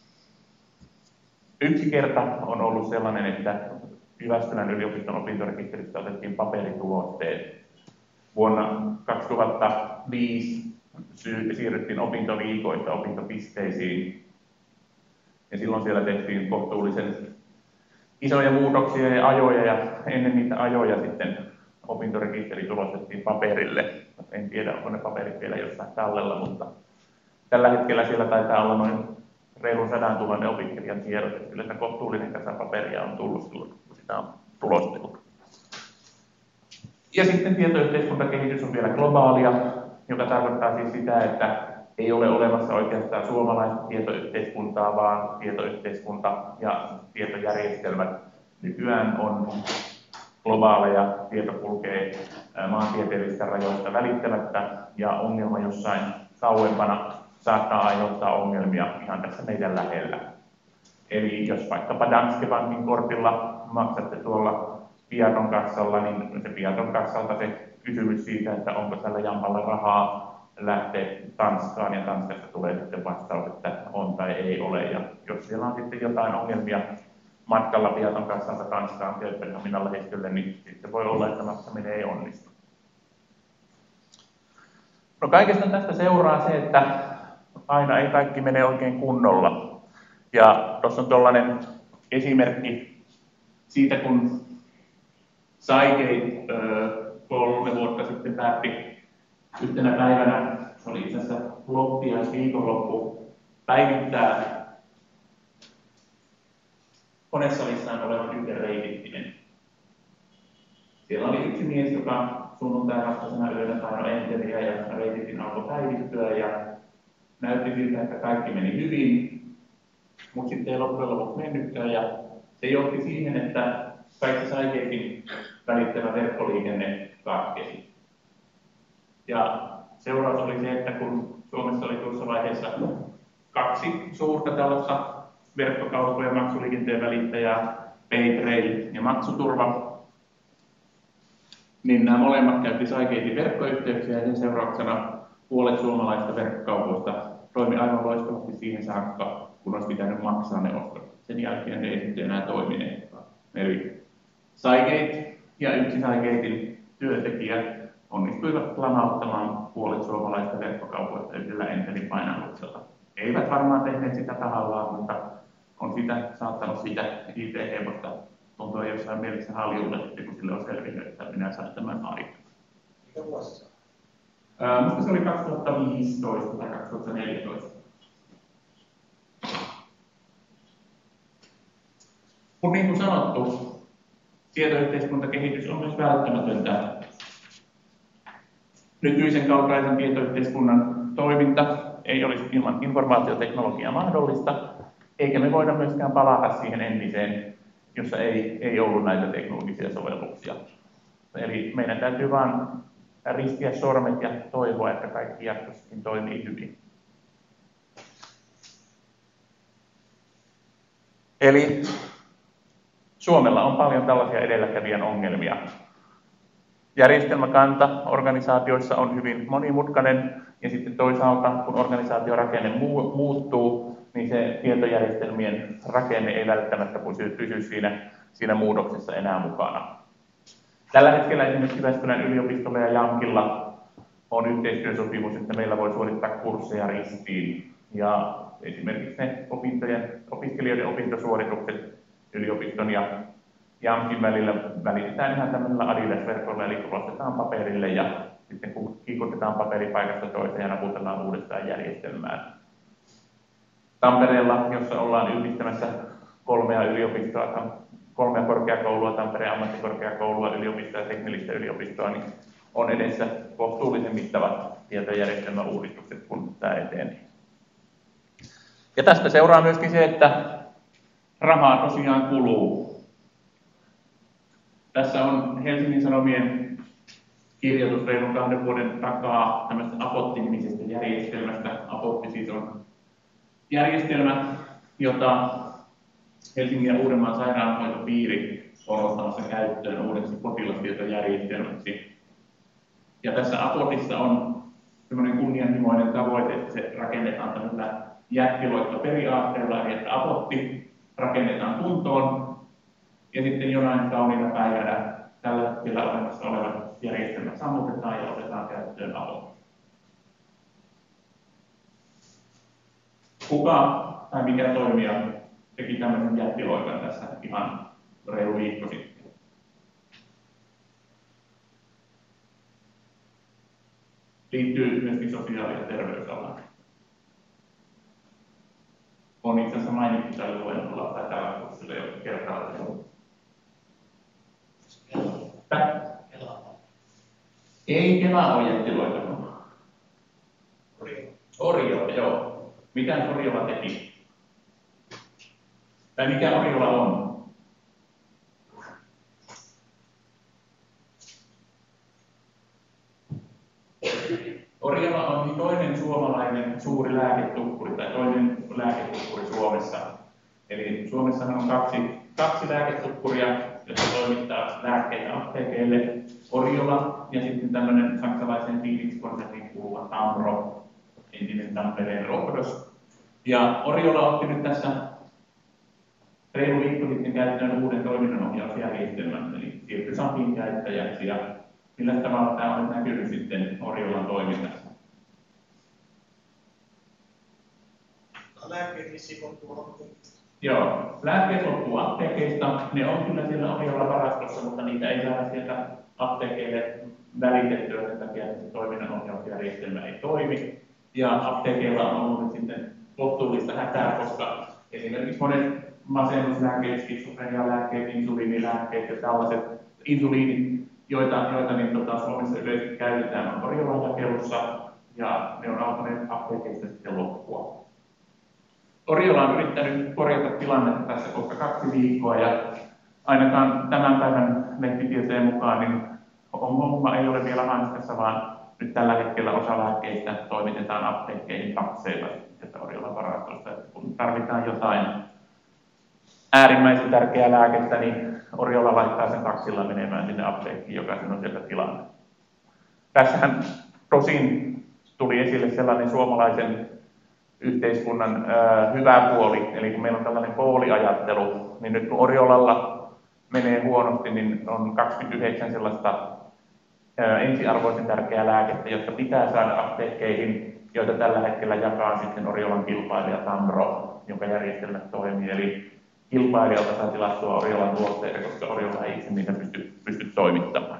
Yksi kerta on ollut sellainen, että Jyväskylän yliopiston opintorekisteristä otettiin paperituotteet. Vuonna kaksituhattaviisi siirryttiin opintoviikoista opintopisteisiin. Ja silloin siellä tehtiin kohtuullisen isoja muutoksia ja ajoja, ja ennen niitä ajoja sitten opintorekisteri tulostettiin paperille. En tiedä, onko ne paperit vielä jossain tallella, mutta tällä hetkellä siellä taitaa olla noin reilun sadan tuhannen opiskelijan tiedot, että kyllä kohtuullinen kasa paperia on tullut silloin, kun sitä on tulostettu. Ja sitten tietoyhteiskuntakehitys on vielä globaalia, joka tarkoittaa siis sitä, että ei ole olemassa oikeastaan suomalaista tietoyhteiskuntaa, vaan tietoyhteiskunta ja tietojärjestelmät nykyään on globaaleja, tieto kulkee maantieteellisistä rajoista välittämättä, ja ongelma jossain kauempana saattaa aiheuttaa ongelmia ihan tässä meidän lähellä. Eli jos vaikkapa Danske Bankin kortilla maksatte tuolla Piaton kassalla, niin se Piaton kassalta se kysymys siitä, että onko tällä jampalla rahaa lähtee Tanskaan, ja Tanskasta tulee sitten vastaus, että on tai ei ole. Ja jos siellä on sitten jotain ongelmia matkalla Piaton kassalta Tanskaan Kööpenhaminan lähistölle, niin sitten voi olla, että maksaminen ei onnistu. No kaikesta tästä seuraa se, että aina ei kaikki mene oikein kunnolla. Ja tuossa on tuollainen esimerkki siitä, kun Cygate kolme vuotta sitten päätti yhtenä päivänä, se oli itse asiassa loppiaisviikonloppu, päivittää konesalissaan olevan yhden reitittimen. Siellä oli yksi mies, joka sunnuntai vastaisena yönä painoi enteriä, ja reititin alkoi päivittyä, ja näytti siltä, että kaikki meni hyvin, mutta sitten ei loppujen lopuksi mennytkään, ja se johti siihen, että kaikki Cygatein välittävä verkkoliikenne katkesi. Ja seuraus oli se, että kun Suomessa oli tuossa vaiheessa kaksi suurta tällaista verkkokauppoja, maksuliikenteen välittäjää, PayTrail ja Maksuturva. Niin nämä molemmat käytti Cygatein verkkoyhteyksiä ja sen seurauksena puolet suomalaisista verkkokaupoista toimi aivan loistavasti siihen saakka, kun olisi pitänyt maksaa ne ostot. Sen jälkeen ne ei sitten enää toimineet. Eli Cygate ja yksi Cygatein työntekijä onnistuivat lamauttamaan puolet suomalaisista verkkokaupoista yhdellä enterin painalluksella. Eivät varmaan tehneet sitä tahallaan, mutta on sitä saattanut siitä I T-hevosta tuntua jossain mielessä haljulle, kun sille on selvinnyt, että minä sain tämän aikaan. Mikä vuosi se on? Minusta se oli kaksituhattaviisitoista tai kaksituhattaneljätoista. Mutta niin kuin sanottu, tietoyhteiskuntakehitys on myös välttämätöntä. Nykyisen kaltaisen tietoyhteiskunnan toiminta ei olisi ilman informaatioteknologiaa mahdollista, eikä me voida myöskään palata siihen entiseen, jossa ei, ei ollut näitä teknologisia sovelluksia. Eli meidän täytyy vain ristiä sormet ja toivoa, että kaikki jatkossakin toimii hyvin. Eli Suomella on paljon tällaisia edelläkävijän ongelmia. Järjestelmäkanta organisaatioissa on hyvin monimutkainen, ja sitten toisaalta, kun organisaatiorakenne muuttuu, niin se tietojärjestelmien rakenne ei välttämättä pysy siinä, siinä muutoksessa enää mukana. Tällä hetkellä esimerkiksi Jyväskylän yliopistolla ja JAMKilla on yhteistyösopimus, että meillä voi suorittaa kursseja ristiin. Ja esimerkiksi ne opintojen, opiskelijoiden opintosuoritukset yliopiston ja JAMKin välillä välitetään ihan tämmöisellä Adidas-verkolla, eli tulostetaan paperille ja sitten kun kiikutetaan paperipaikasta toiseen ja naputellaan uudestaan järjestelmään. Tampereella, jossa ollaan yhdistämässä kolmea yliopistoa, kolmea korkeakoulua, Tampereen ammattikorkeakoulua, yliopistoa ja teknillistä yliopistoa, niin on edessä kohtuullisen mittavat tietojärjestelmäuudistukset, kun tämä etenee. Ja tästä seuraa myöskin se, että rahaa tosiaan kuluu. Tässä on Helsingin Sanomien kirjoitus reilun kahden vuoden takaa tämmöistä Apotti-nimisestä järjestelmästä. Apotti siis on järjestelmä, jota Helsingin ja Uudenmaan sairaanhoitopiiri on ottamassa käyttöön uudeksi potilastietojärjestelmäksi. Ja tässä Apotissa on semmoinen kunnianhimoinen tavoite, että se rakennetaan tämmöisellä jättiloittoperiaatteella, eli että Apotti rakennetaan kuntoon, ja sitten jonain kauniina päivänä tällä hetkellä olemassa olevat järjestelmät sammutetaan ja otetaan käyttöön Apotti. Kuka tai mikä toimija teki tämmöisen jättiloikan tässä ihan reilu viikko sitten? Liittyy myöskin sosiaali- ja terveysalaan. On itse asiassa mainittu tällä luennolla tai tällä kurssilla jo kertaalleen. Ei Kela ole jättiloikannut. Oriola, joo. Mitä Oriola teki? Tai mikä Oriola on? Oriola on toinen suomalainen suuri lääketukkuri tai toinen lääketukkuri Suomessa. Eli Suomessa on kaksi, kaksi lääketukkuria, jotka toimittaa lääkkeitä apteekeille. Oriola ja sitten tämmöinen saksalaisen Phoenix-konserniin kuuluva Tamro, entinen Tampereen Rohdos. Ja Oriola otti nyt tässä reilu viikko sitten käyttöön uuden toiminnanohjausjärjestelmän, eli siirtyi Sapin käyttäjäksi. Ja millä tavalla tämä on näkynyt sitten Oriolan toiminnassa? Lääkkeet vissiin loppuu apteekista. Joo, lääkkeet loppuu apteekeista. Ne on kyllä siellä Oriolan varastossa, mutta niitä ei saada sieltä apteekeille välitettyä sen takia, että se toiminnanohjausjärjestelmä ei toimi. Ja apteekeilla on ollut sitten kohtuullista hätää, koska esimerkiksi monet masennuslääkkeet, skitsofrenialääkkeet, insuliinilääkkeet ja tällaiset insuliinit, joita, joita niin, tota, Suomessa yleisesti käytetään, on Oriolan jakelussa ja ne on alkaneet apteekeista sitten loppua. Oriola on yrittänyt korjata tilannetta tässä kohta kaksi viikkoa ja ainakaan tämän päivän lehtitietojen mukaan niin homma ei ole vielä hanskassa, vaan nyt tällä hetkellä osa lääkkeistä toimitetaan apteekkeihin takseilla sieltä Oriolan varastosta. Kun tarvitaan jotain äärimmäisen tärkeää lääkettä, niin Oriola laittaa sen taksilla menemään sinne apteekkiin, joka sen on sieltä tilannut. Tässähän tosin tuli esille sellainen suomalaisen yhteiskunnan ö, hyvä puoli, eli kun meillä on tällainen pooliajattelu, niin nyt kun Oriolalla menee huonosti, niin on kaksikymmentäyhdeksän sellaista ö, ensiarvoisen tärkeää lääkettä, jotka pitää saada apteekkeihin, joita tällä hetkellä jakaa sitten Oriolan kilpailija Tamro, jonka järjestelmät toimii. Eli kilpailijalta saa tilattua Oriolan tuotteita, koska Oriola ei itse niitä pysty, pysty toimittamaan.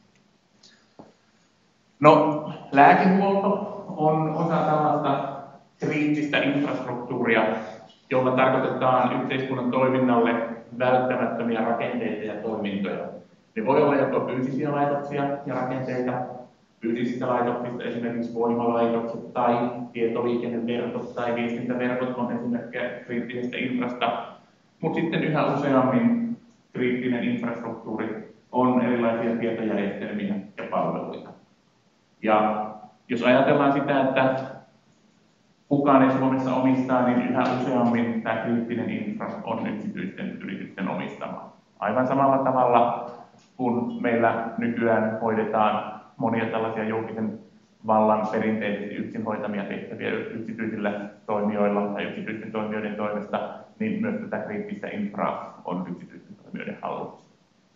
No, lääkehuolto on osa tällaista kriittistä infrastruktuuria, jolla tarkoitetaan yhteiskunnan toiminnalle välttämättömiä rakenteita ja toimintoja. Ne voi olla joko fyysisiä laitoksia ja rakenteita, fyysisistä laitoksista esimerkiksi voimalaitokset tai tietoliikenneverkot tai viestintäverkot on esimerkkejä kriittisestä infrasta, mutta sitten yhä useammin kriittinen infrastruktuuri on erilaisia tietojärjestelmiä ja palveluita. Ja jos ajatellaan sitä, että kukaan ei Suomessa omistaa, niin yhä useammin tämä kriittinen infra on yksityisten yritysten omistama. Aivan samalla tavalla, kun meillä nykyään hoidetaan monia tällaisia julkisen vallan perinteisesti yksin hoitamia tehtäviä yksityisillä toimijoilla tai yksityisten toimijoiden toimesta, niin myös tätä kriittistä infraa on yksityisten toimijoiden hallussa.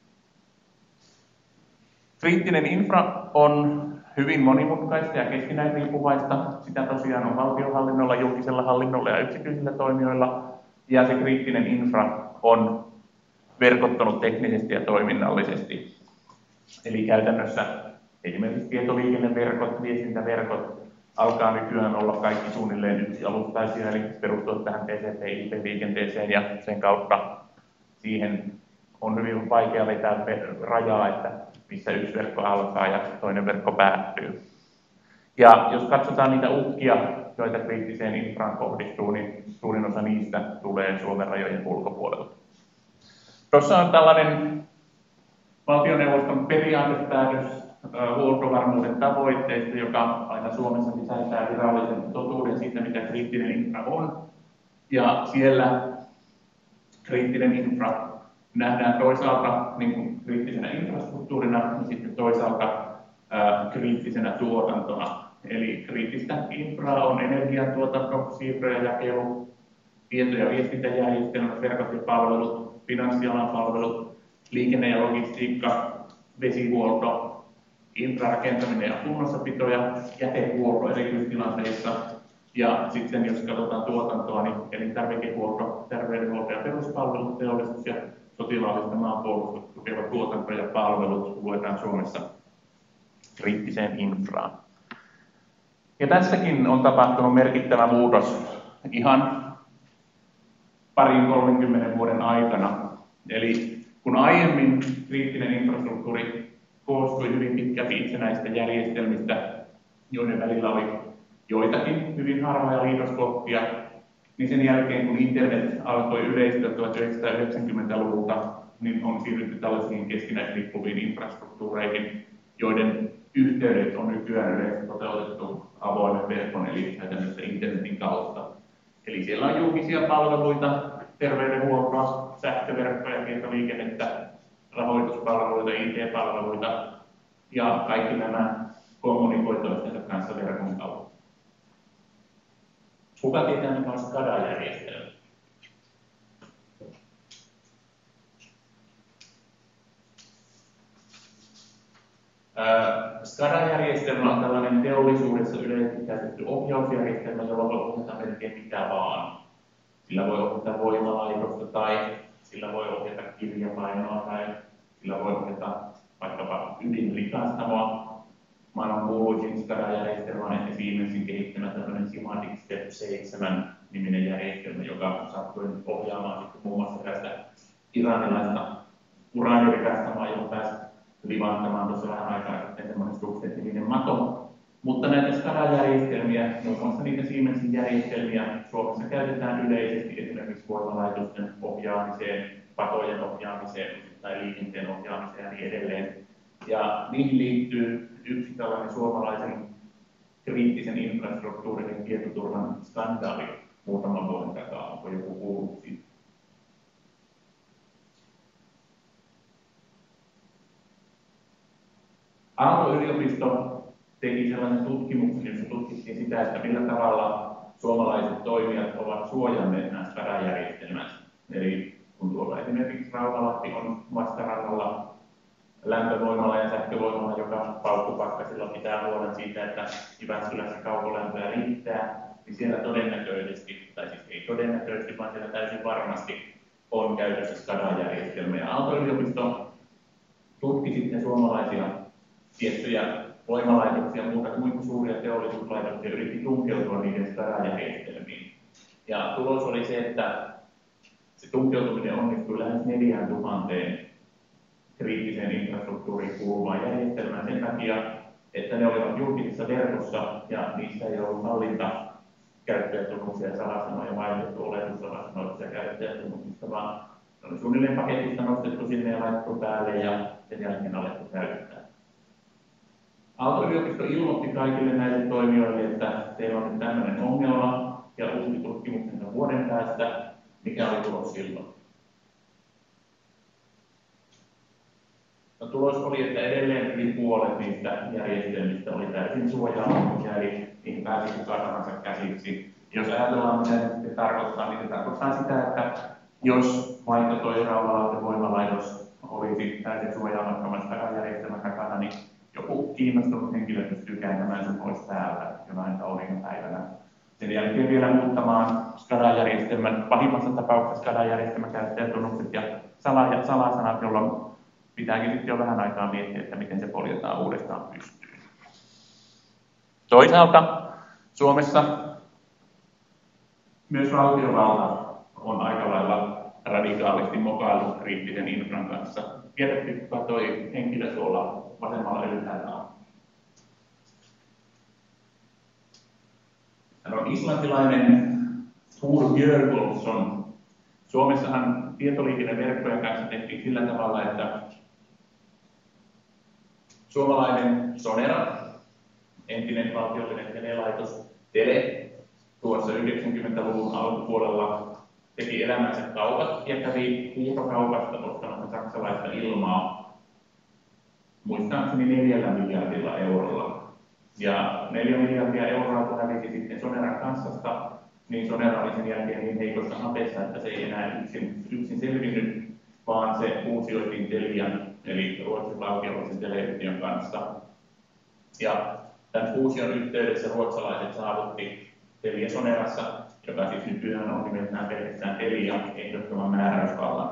Kriittinen infra on hyvin monimutkaista ja keskinäisriippuvaista. Sitä tosiaan on valtionhallinnolla, julkisella hallinnolla ja yksityisillä toimijoilla. Ja se kriittinen infra on verkottunut teknisesti ja toiminnallisesti. Eli käytännössä esimerkiksi tietoliikenneverkot, viestintäverkot alkaa nykyään olla kaikki suunnilleen yksialustaisia, eli perustua tähän T C P/I P-liikenteeseen ja sen kautta siihen on hyvin vaikea vetää rajaa, että missä yksi verkko alkaa ja toinen verkko päättyy. Ja jos katsotaan niitä uhkia, joita kriittiseen infraan kohdistuu, niin suurin osa niistä tulee Suomen rajojen ulkopuolelta. Tuossa on tällainen valtioneuvoston periaatepäätös huoltovarmuuden tavoitteista, joka aina Suomessa sisältää virallisen totuuden siitä, mitä kriittinen infra on. Ja siellä kriittinen infra nähdään toisaalta niin kuin kriittisenä infrastruktuurina ja sitten toisaalta ää, kriittisenä tuotantona. Eli kriittistä infraa on energiantuotanto, siirto ja jakelu, tieto- ja viestintäjärjestelmät, verkot ja palvelut, finanssialan palvelut, liikenne ja logistiikka, vesihuolto, infrarakentaminen ja kunnossapito ja jätehuolto erityistilanteissa. Ja sitten jos katsotaan tuotantoa, niin elintarvikehuolto, terveydenhuolto ja peruspalvelut, teollisuus ja sotilaallista maanpuolustusta tukeva tuotanto ja palvelut luetaan Suomessa kriittiseen infraan. Ja tässäkin on tapahtunut merkittävä muutos ihan parin kolmenkymmenen vuoden aikana. Eli kun aiemmin kriittinen infrastruktuuri koostui hyvin pitkälti itsenäisistä järjestelmistä, joiden välillä oli joitakin hyvin harvoja liitoskohtia, niin sen jälkeen kun internet alkoi yleistyä tuhatyhdeksänsataayhdeksänkymmentäluvulta, niin on siirrytty tällaisiin keskinäisriippuviin infrastruktuureihin, joiden yhteydet on nykyään yleensä toteutettu avoimen verkon eli käytännössä internetin kautta. Eli siellä on julkisia palveluita, terveydenhuoltoa, sähköverkkoja, tietoliikennettä, rahoituspalveluita, I T-palveluita ja kaikki nämä kommunikoivat toistensa kanssa verkon kautta. Kuka tietää, mikä on SCADA-järjestelmä? SCADA-järjestelmä on tällainen teollisuudessa yleisesti käytetty ohjausjärjestelmä, jolla voi ohjata melkein mitä vaan. Sillä voi ohjata voimalaitosta tai sillä voi ohjata kirjapainoa tai sillä voi ohjata vaikkapa ydinrikastamoa. Maailman kuuluisin SCADA-järjestelmä on ehkä Siemensin kehittämä tämmöinen Simatic Step seitsemän niminen järjestelmä, joka saattoi ohjaamaan sitten muun muassa tästä iranilaista uraanirikastamoa, johon pääsi livantamaan tuossa vähän aikaa sitten semmoinen Stuxnet-niminen mato. Mutta näitä SCADA-järjestelmiä, muun muassa niitä Siemensin järjestelmiä, Suomessa käytetään yleisesti esimerkiksi voimalaitosten ohjaamiseen, patojen ohjaamiseen tai liikenteen ohjaamiseen ja niin edelleen. Ja niihin liittyy yksi tällainen suomalaisen kriittisen infrastruktuurin ja tietoturvan skandaali muutaman vuoden takaa. Onko joku kuullut siitä? Aalto-yliopisto teki sellaisen tutkimuksen, jossa tutkittiin sitä, että millä tavalla suomalaiset toimijat ovat suojanneet nämä SCADA-järjestelmät. Eli kun tuolla esimerkiksi Rautalahti on vastarannalla lämpövoimalla ja sähkövoimalla, joka paukkupakkasilla pitää huolen siitä, että Jyväskylässä kaukolämpöä riittää, niin siellä todennäköisesti, tai siis ei todennäköisesti, vaan siellä täysin varmasti on käytössä SCADA-järjestelmä. Ja Aalto-yliopisto tutki sitten suomalaisia tiettyjä voimalaitoksia ja muuta muita suuria teollisuuslaitoksia yritti tunkeutua niiden SCADA-järjestelmiin. Ja tulos oli se, että se tunkeutuminen onnistui lähes neljään tuhanteen kriittiseen infrastruktuuriin kuuluvaan järjestelmään sen takia, että ne olivat julkisessa verkossa ja niissä ei ollut hallinta käyttäjätunnuksia ja salasanoja vaihdettu oletussalasanoista ja käyttäjätunnuksista, vaan ne oli suunnilleen paketista nostettu sinne ja laitettu päälle ja sen jälkeen alettu käyttää. Aalto-yliopisto ilmoitti kaikille näille toimijoille, että teillä on nyt tämmöinen ongelma ja uusi tutkimuksensa vuoden päästä, mikä oli tulos silloin. No, tulos oli, että edelleen yli puolet niistä järjestelmistä oli täysin suojaamattomia, eli niihin pääsi kuka tahansa käsiksi. Jos ajatellaan, mitä se tarkoittaa, niin se tarkoittaa sitä, että jos vaikka toi Rautalahden voimalaitos olisi täysin suojaamattoman SCADA-järjestelmän takana, niin joku kiinnostunut henkilö pystyy kääntämään sen pois päältä jonain kauniina päivänä. Sen jälkeen vielä muuttamaan SCADA-järjestelmän, pahimmassa tapauksessa SCADA-järjestelmän käyttäjätunnukset ja salasanat, jolloin pitääkin sitten jo vähän aikaa miettiä, että miten se poljetaan uudestaan pystyyn. Toisaalta Suomessa myös valtiovalta on aika lailla radikaalisti mokaillut kriittisen infran kanssa. Tiedätkö, kuka toi henkilö tuolla vasemmalla ylhäällä on? Hän on islantilainen Thor Björgolfsson. Suomessahan tietoliikenneverkkojen kanssa tehtiin sillä tavalla, että suomalainen Sonera, entinen valtiollinen telelaitos Tele, tuossa yhdeksänkymmentäluvun alkupuolella teki elämänsä kaupat ja kävi huutokaupasta ostamassa saksalaista ilmaa, muistaakseni neljällä miljardilla eurolla. Ja neljä miljardia euroa, kun hävisi sitten Soneran kassasta, niin Sonera oli sen jälkeen niin heikossa hapessa, että se ei enää yksin, yksin selvinnyt, vaan se fuusioitiin Telian, eli Ruotsin valtiollisen teleyhtiön kanssa. Ja tämän fuusion yhteydessä ruotsalaiset saavutti Telia Sonerassa, joka siis nykyään on nimeltään pelkästään Telia, ehdottoman määräysvallan.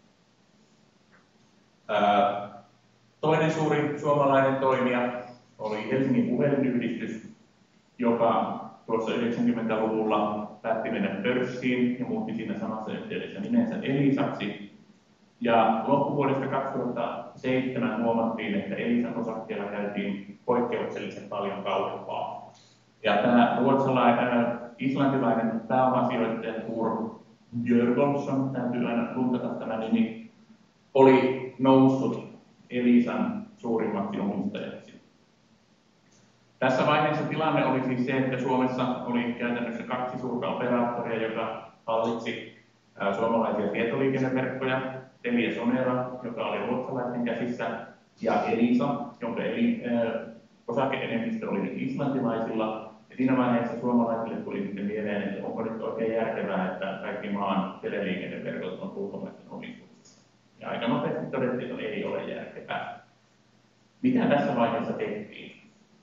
Ää, toinen suuri suomalainen toimija oli Helsingin puhelinyhdistys, joka tuossa yhdeksänkymmentäluvulla päätti mennä pörssiin ja muutti siinä samassa yhteydessä nimensä Elisaksi. Ja loppuvuodesta kaksituhattaseitsemän huomattiin, että Elisan osakkeilla käytiin poikkeuksellisen paljon kauppaa. Ja tämä ruotsalainen, islantilainen pääomasijoittaja Thor Björgolfsson, täytyy aina luntata tämä nimi, oli noussut Elisan suurimmaksi omistajaksi. Tässä vaiheessa tilanne oli siis se, että Suomessa oli käytännössä kaksi suurta operaattoria, joka hallitsi ää, suomalaisia tietoliikenneverkkoja, Telia Sonera, joka oli ruotsalaisten käsissä, ja Elisa, jonka eli, ää, osake-enemmistö oli nyt islantilaisilla. Ja siinä vaiheessa suomalaisille tuli sitten mieleen, että onko nyt oikein järkevää, että kaikki maan teleliikenneverkot on ulkomaisten omistuksessa. Ja aika nopeasti todettiin, että ei ole järkevää. Mitä tässä vaiheessa tehtiin?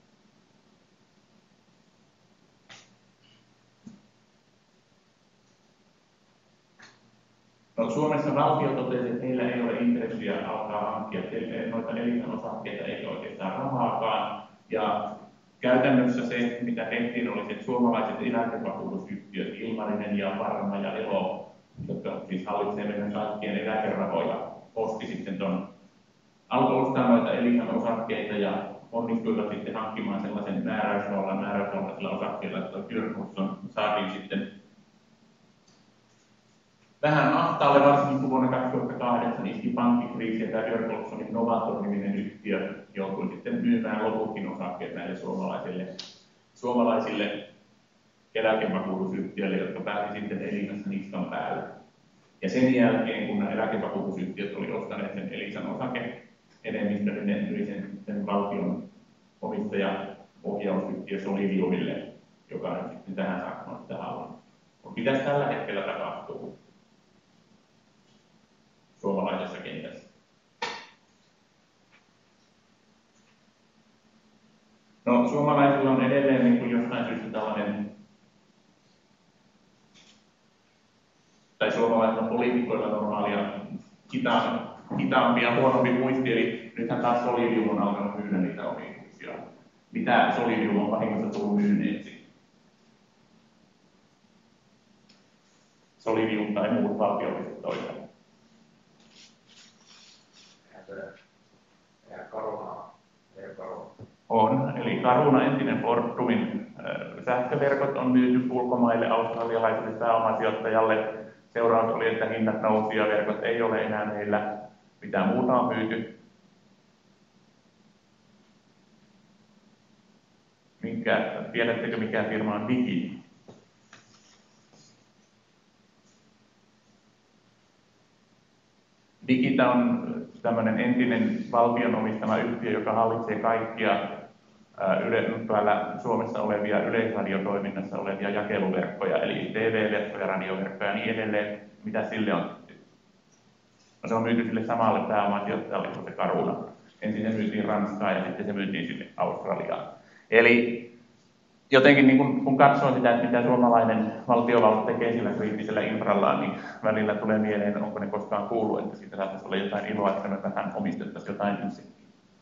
No, Suomessa valtio totesi, että heillä ei ole intressiä alkaa hankkia noita Elisan osakkeita eikä oikeastaan rahaakaan. Ja käytännössä se, mitä tehtiin, oli se, että suomalaiset eläkevakuutusyhtiöt, Ilmarinen ja Varma ja Elo, jotka siis hallitsee meidän kaikkien eläkerahoja, osti sitten ton, alkoi ostaa noita Elisan osakkeita ja onnistuivat sitten hankkimaan sellaisen määräysvallan määräysvaltaisilla osakkeilla, että Björgolfsson saatiin sitten vähän ahtaalle, varsinkin kun vuonna kaksituhattakahdeksan iski pankkikriisi ja tämä Björgolfssonin Novator-niminen yhtiö joutui sitten myymään loputkin osakkeet näille suomalaisille, suomalaisille eläkevakuutusyhtiöille, jotka pääsi sitten Elisassa niskan päälle. Ja sen jälkeen, kun nämä eläkevakuutusyhtiöt oli ostaneet sen Elisan osake enemmistön, niin ne myi sen sen valtion omistaja ohjausyhtiö Solidiumille, joka nyt sitten tähän saakka on sitä halunnut. Mitäs tällä hetkellä tapahtuu suomalaisessa kentässä? No, suomalaisilla on edelleen niin kuin jostain syystä tällainen, tai suomalaisilla poliitikoilla normaalia hitaan, hitaampi ja huonompi muisti, eli nythän taas Solidium on alkanut myydä niitä omistuksia. Mitä Solidium on vahingossa tullut myyneeksi? Solidium tai muut valtiolliset toimet. On, eli Caruna, entinen Fortumin sähköverkot on myyty ulkomaille australialaiselle pääomasijoittajalle. Seuraus oli, että hinnat nousi ja verkot ei ole enää meillä. Mitä muuta on myyty? Minkä, tiedättekö mikä firma on Digi? Digita on tämmöinen entinen valtion omistama yhtiö, joka hallitsee kaikkia yle, täällä Suomessa olevia yleisradiotoiminnassa olevia jakeluverkkoja, eli T V-verkkoja, radioverkkoja ja niin edelleen. Mitä sille on? No, se on myyty sille samalle pääomasijoittajalle kuin se Caruna. Ensin se myytiin Ranskaan ja sitten se myytiin sinne Australiaan. Eli jotenkin niin kun, kun katsoo sitä, että mitä suomalainen valtiovalta tekee sillä kriittisellä infrallaan, niin välillä tulee mieleen, onko ne koskaan kuullut, että siitä saattaisi olla jotain iloa, että me vähän omistettaisiin jotain itsekin.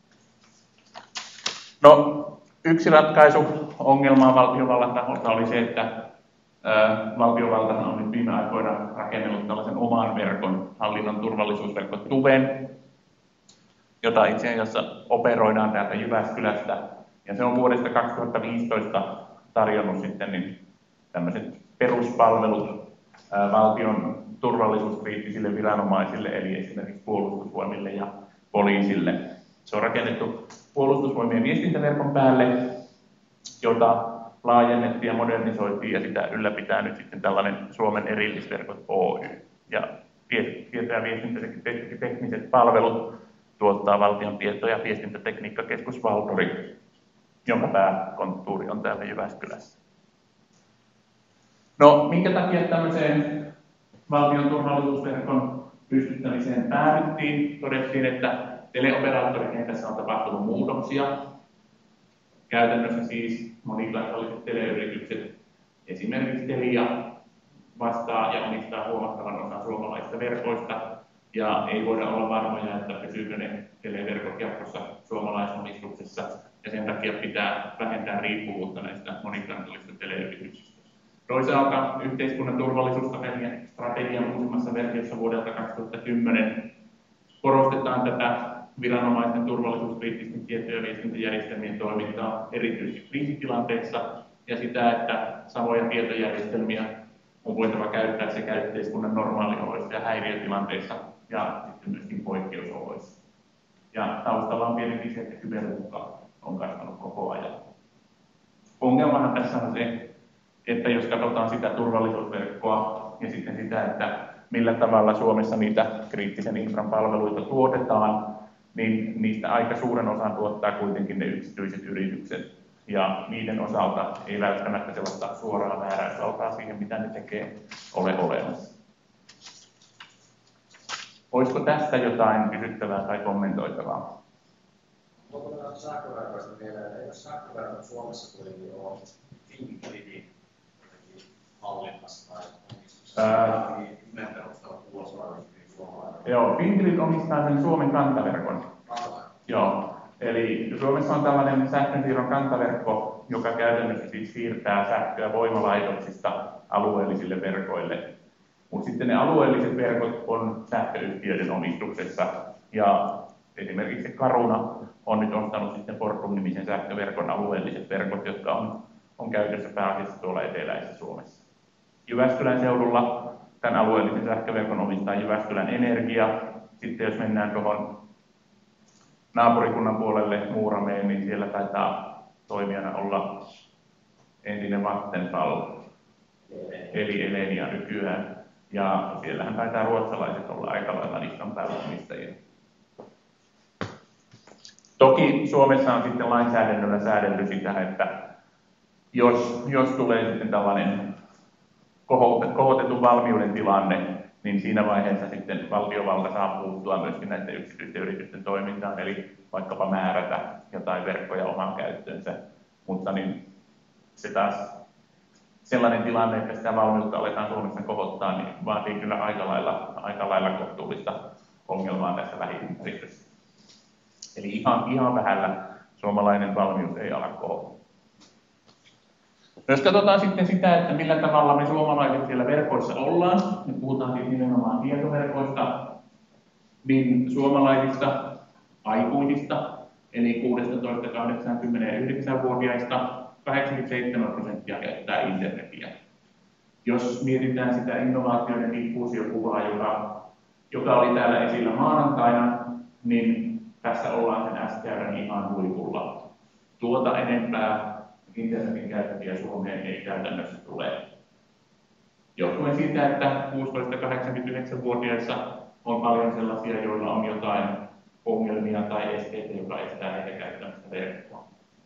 No, yksi ratkaisu ongelmaan valtiovallan taholta oli se, että ää, valtiovalta on nyt viime aikoina rakennellut tällaisen oman verkon, hallinnon turvallisuusverkko Tuven, jota itse asiassa operoidaan täältä Jyväskylästä. Ja se on vuodesta kaksituhattaviisitoista tarjonnut sitten niin tämmöiset peruspalvelut ää, valtion turvallisuuskriittisille viranomaisille, eli esimerkiksi puolustusvoimille ja poliisille. Se on rakennettu puolustusvoimien viestintäverkon päälle, jota laajennettiin ja modernisoitiin, ja sitä ylläpitää nyt sitten tällainen Suomen erillisverkot Oy. Ja tieto- ja viestintätekniset palvelut tuottaa valtion tieto- ja viestintätekniikkakeskus Valtori, jonka pääkonttuuri on täällä Jyväskylässä. No, minkä takia tämmöiseen valtion turvallisuusverkon pystyttämiseen päädyttiin? Todettiin, että teleoperaattorikentässä on tapahtunut muutoksia. Käytännössä siis monikansalliset teleyritykset, esimerkiksi Telia, vastaa ja omistaa huomattavan osan suomalaisista verkoista, ja ei voida olla varmoja, että pysyykö ne televerkot jatkossa suomalaisomistuksessa, ja sen takia pitää vähentää riippuvuutta näistä monikansallisista teleyrityksistä. Toisaalta yhteiskunnan turvallisuusstrategian uusimmassa versiossa vuodelta kaksituhattakymmenen korostetaan tätä viranomaisten turvallisuuskriittisten tieto- ja viestintäjärjestelmien toimintaa erityisesti kriisitilanteissa ja sitä, että samoja tietojärjestelmiä on voitava käyttää sekä yhteiskunnan normaalioloissa ja häiriötilanteissa ja sitten myöskin poikkeusoloissa. Ja taustalla on tietenkin se, että kyberuhka on kasvanut koko ajan. Ongelmahan tässä on se, että jos katsotaan sitä turvallisuusverkkoa ja sitten sitä, että millä tavalla Suomessa niitä kriittisen infran palveluita tuotetaan, niin niistä aika suuren osan tuottaa kuitenkin ne yksityiset yritykset. Ja niiden osalta ei välttämättä sellaista suoraa määräysvaltaa siihen, mitä ne tekee, ole olemassa. Olisiko tästä jotain kysyttävää tai kommentoitavaa? Onko nämä sähköverkoista vielä, että eikö sähköverkot Suomessa kuitenkin ole Fingridin hallinnassa tai omistuksessa? Nimen perusteella kuulostaa suomalainen. Joo, Fingrid omistaa sen Suomen kantaverkon. Joo. Eli Suomessa on tällainen sähkönsiirron kantaverkko, joka käytännössä siis siirtää sähköä voimalaitoksista alueellisille verkoille. Mutta sitten ne alueelliset verkot on sähköyhtiöiden omistuksessa. Ja esimerkiksi Caruna on nyt ostanut sitten Fortum-nimisen sähköverkon alueelliset verkot, jotka on, on käytössä pääasiassa tuolla eteläisessä Suomessa. Jyväskylän seudulla tämän alueellisen sähköverkon omistaa Jyväskylän Energia. Sitten jos mennään tuohon naapurikunnan puolelle Muurameen, niin siellä taitaa toimijana olla entinen Vattenfall, eli Elenia nykyään. Ja siellähän taitaa ruotsalaiset olla aika lailla listan päällä omistajia. Toki Suomessa on sitten lainsäädännöllä säädelty sitä, että jos, jos tulee sitten tällainen kohotetun valmiuden tilanne, niin siinä vaiheessa sitten valtiovalta saa puuttua myöskin näiden yksityisten yritysten toimintaan, eli vaikkapa määrätä jotain verkkoja omaan käyttöönsä. Mutta niin se taas sellainen tilanne, että sitä valmiutta aletaan Suomessa kohottaa, niin vaatii kyllä aika lailla, aika lailla kohtuullista ongelmaa tässä lähiympäristössä. Eli ihan, ihan vähällä suomalainen valmius ei ala kohottaa. Jos katsotaan sitten sitä, että millä tavalla me suomalaiset siellä verkoissa ollaan, me puhutaan siis nimenomaan tietoverkoista, niin suomalaisista aikuisista, eli kuusitoista kahdeksankymmentäyhdeksän-vuotiaista, kahdeksankymmentäseitsemän prosenttia käyttää internetiä. Jos mietitään sitä innovaatioiden diffuusiokuvaa, joka, joka oli täällä esillä maanantaina, niin tässä ollaan sen S-käyrän ihan huipulla. Tuota enempää internetin käyttäjiä Suomeen ei käytännössä tule. Johtuen siitä, että kuusitoista kahdeksankymmentäyhdeksän-vuotiaissa on paljon sellaisia, joilla on jotain ongelmia tai esteitä, joka estää heitä käyttämästä verkkoa.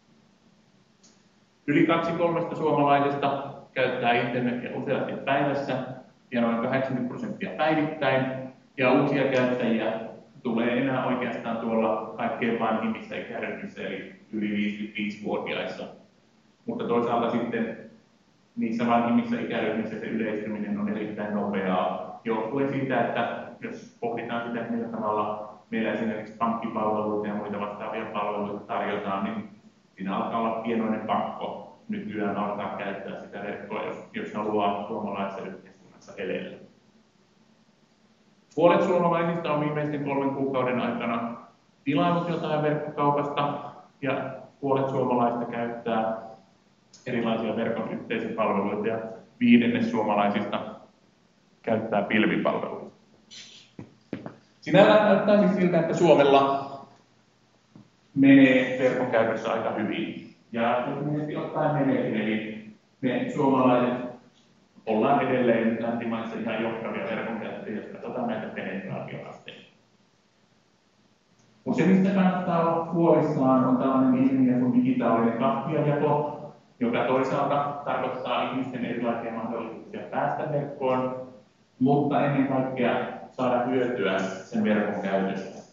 Yli kaksi kolmesta suomalaisesta käyttää internetiä useasti päivässä ja noin kahdeksankymmentä prosenttia päivittäin. Ja uusia käyttäjiä tulee enää oikeastaan tuolla kaikkein vanhimmissa ikäryhmissä, eli yli viisikymmentäviisi-vuotiaissa. Mutta toisaalta sitten niissä vanhimmissa ikäryhmissä se yleistyminen on erittäin nopeaa, johtuen siitä, että jos pohditaan sitä, millä tavalla meillä esimerkiksi pankkipalveluita ja muita vastaavia palveluita tarjotaan, niin siinä alkaa olla pienoinen pakko nykyään alkaa käyttää sitä verkkoa, jos, jos haluaa suomalaisessa yhteiskunnassa elellä. Puolet suomalaisista on viimeisten kolmen kuukauden aikana tilannut jotain verkkokaupasta ja puolet suomalaisista käyttää erilaisia verkon yhteisöpalveluita ja viidennes suomalaisista käyttää pilvipalveluita. Sinällään näyttää siis siltä, että Suomella menee verkon käytössä aika hyvin. Ja ilmeisesti ottaen meneekin, eli me suomalaiset ollaan edelleen länsimaissa ihan johtavia verkon käyttäjiä, jos katsotaan näitä penetraatioasteita. Mutta se, mistä kannattaa olla huolissaan, on tällainen ilmiö kuin digitaalinen kahtiajako, joka toisaalta tarkoittaa ihmisten erilaisia mahdollisuuksia päästä verkkoon, mutta ennen kaikkea saada hyötyä sen verkon käytöstä.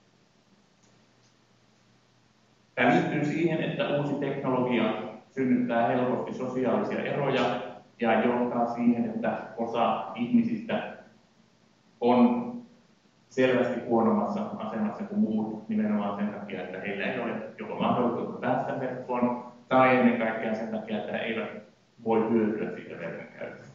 Tämä liittyy siihen, että uusi teknologia synnyttää helposti sosiaalisia eroja ja johtaa siihen, että osa ihmisistä on selvästi huonommassa asemassa kuin muut nimenomaan sen takia, että heillä ei ole joko mahdollisuutta päästä verkkoon tai ennen kaikkea sen takia, että he eivät voi hyötyä siitä verkon käytöstä.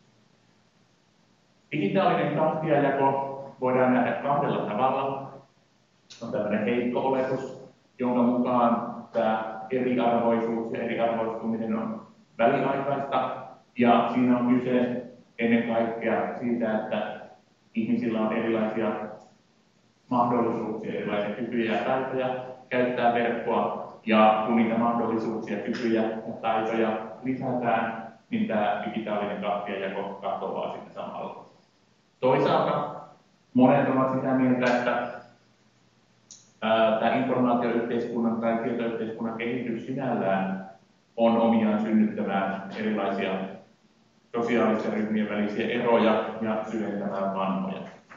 Digitaalinen kahtiajako voidaan nähdä kahdella tavalla. On tällainen heikko oletus, jonka mukaan tämä eriarvoisuus ja eriarvoistuminen on väliaikaista. Ja siinä on kyse ennen kaikkea siitä, että ihmisillä on erilaisia mahdollisuuksia, erilaisia kykyjä ja taitoja käyttää verkkoa. Ja kun niitä mahdollisuuksia, kykyjä ja taitoja lisätään, niin tämä digitaalinen kahtiajako katoaa sitten samalla. Toisaalta monet ovat sitä mieltä, että ää, tämä informaatioyhteiskunnan tai tietoyhteiskunnan kehitys sinällään on omiaan synnyttämään erilaisia sosiaalisten ryhmien välisiä eroja ja syventämään vanhoja.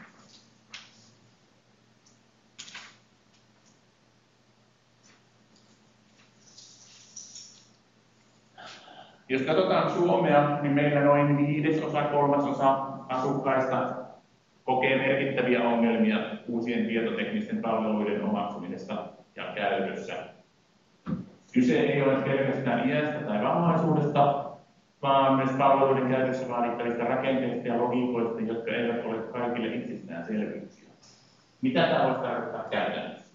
Jos katsotaan Suomea, niin meillä noin viidesosa, kolmasosa asukkaista kokee merkittäviä ongelmia uusien tietoteknisten palveluiden omaksumisesta ja käytössä. Kyse ei ole pelkästään iästä tai vammaisuudesta, vaan myös palveluiden käytössä vaadittavista rakenteista ja logiikoista, jotka eivät ole kaikille itsestäänselvyyksiä. Mitä tämä voisi tarkoittaa käytännössä?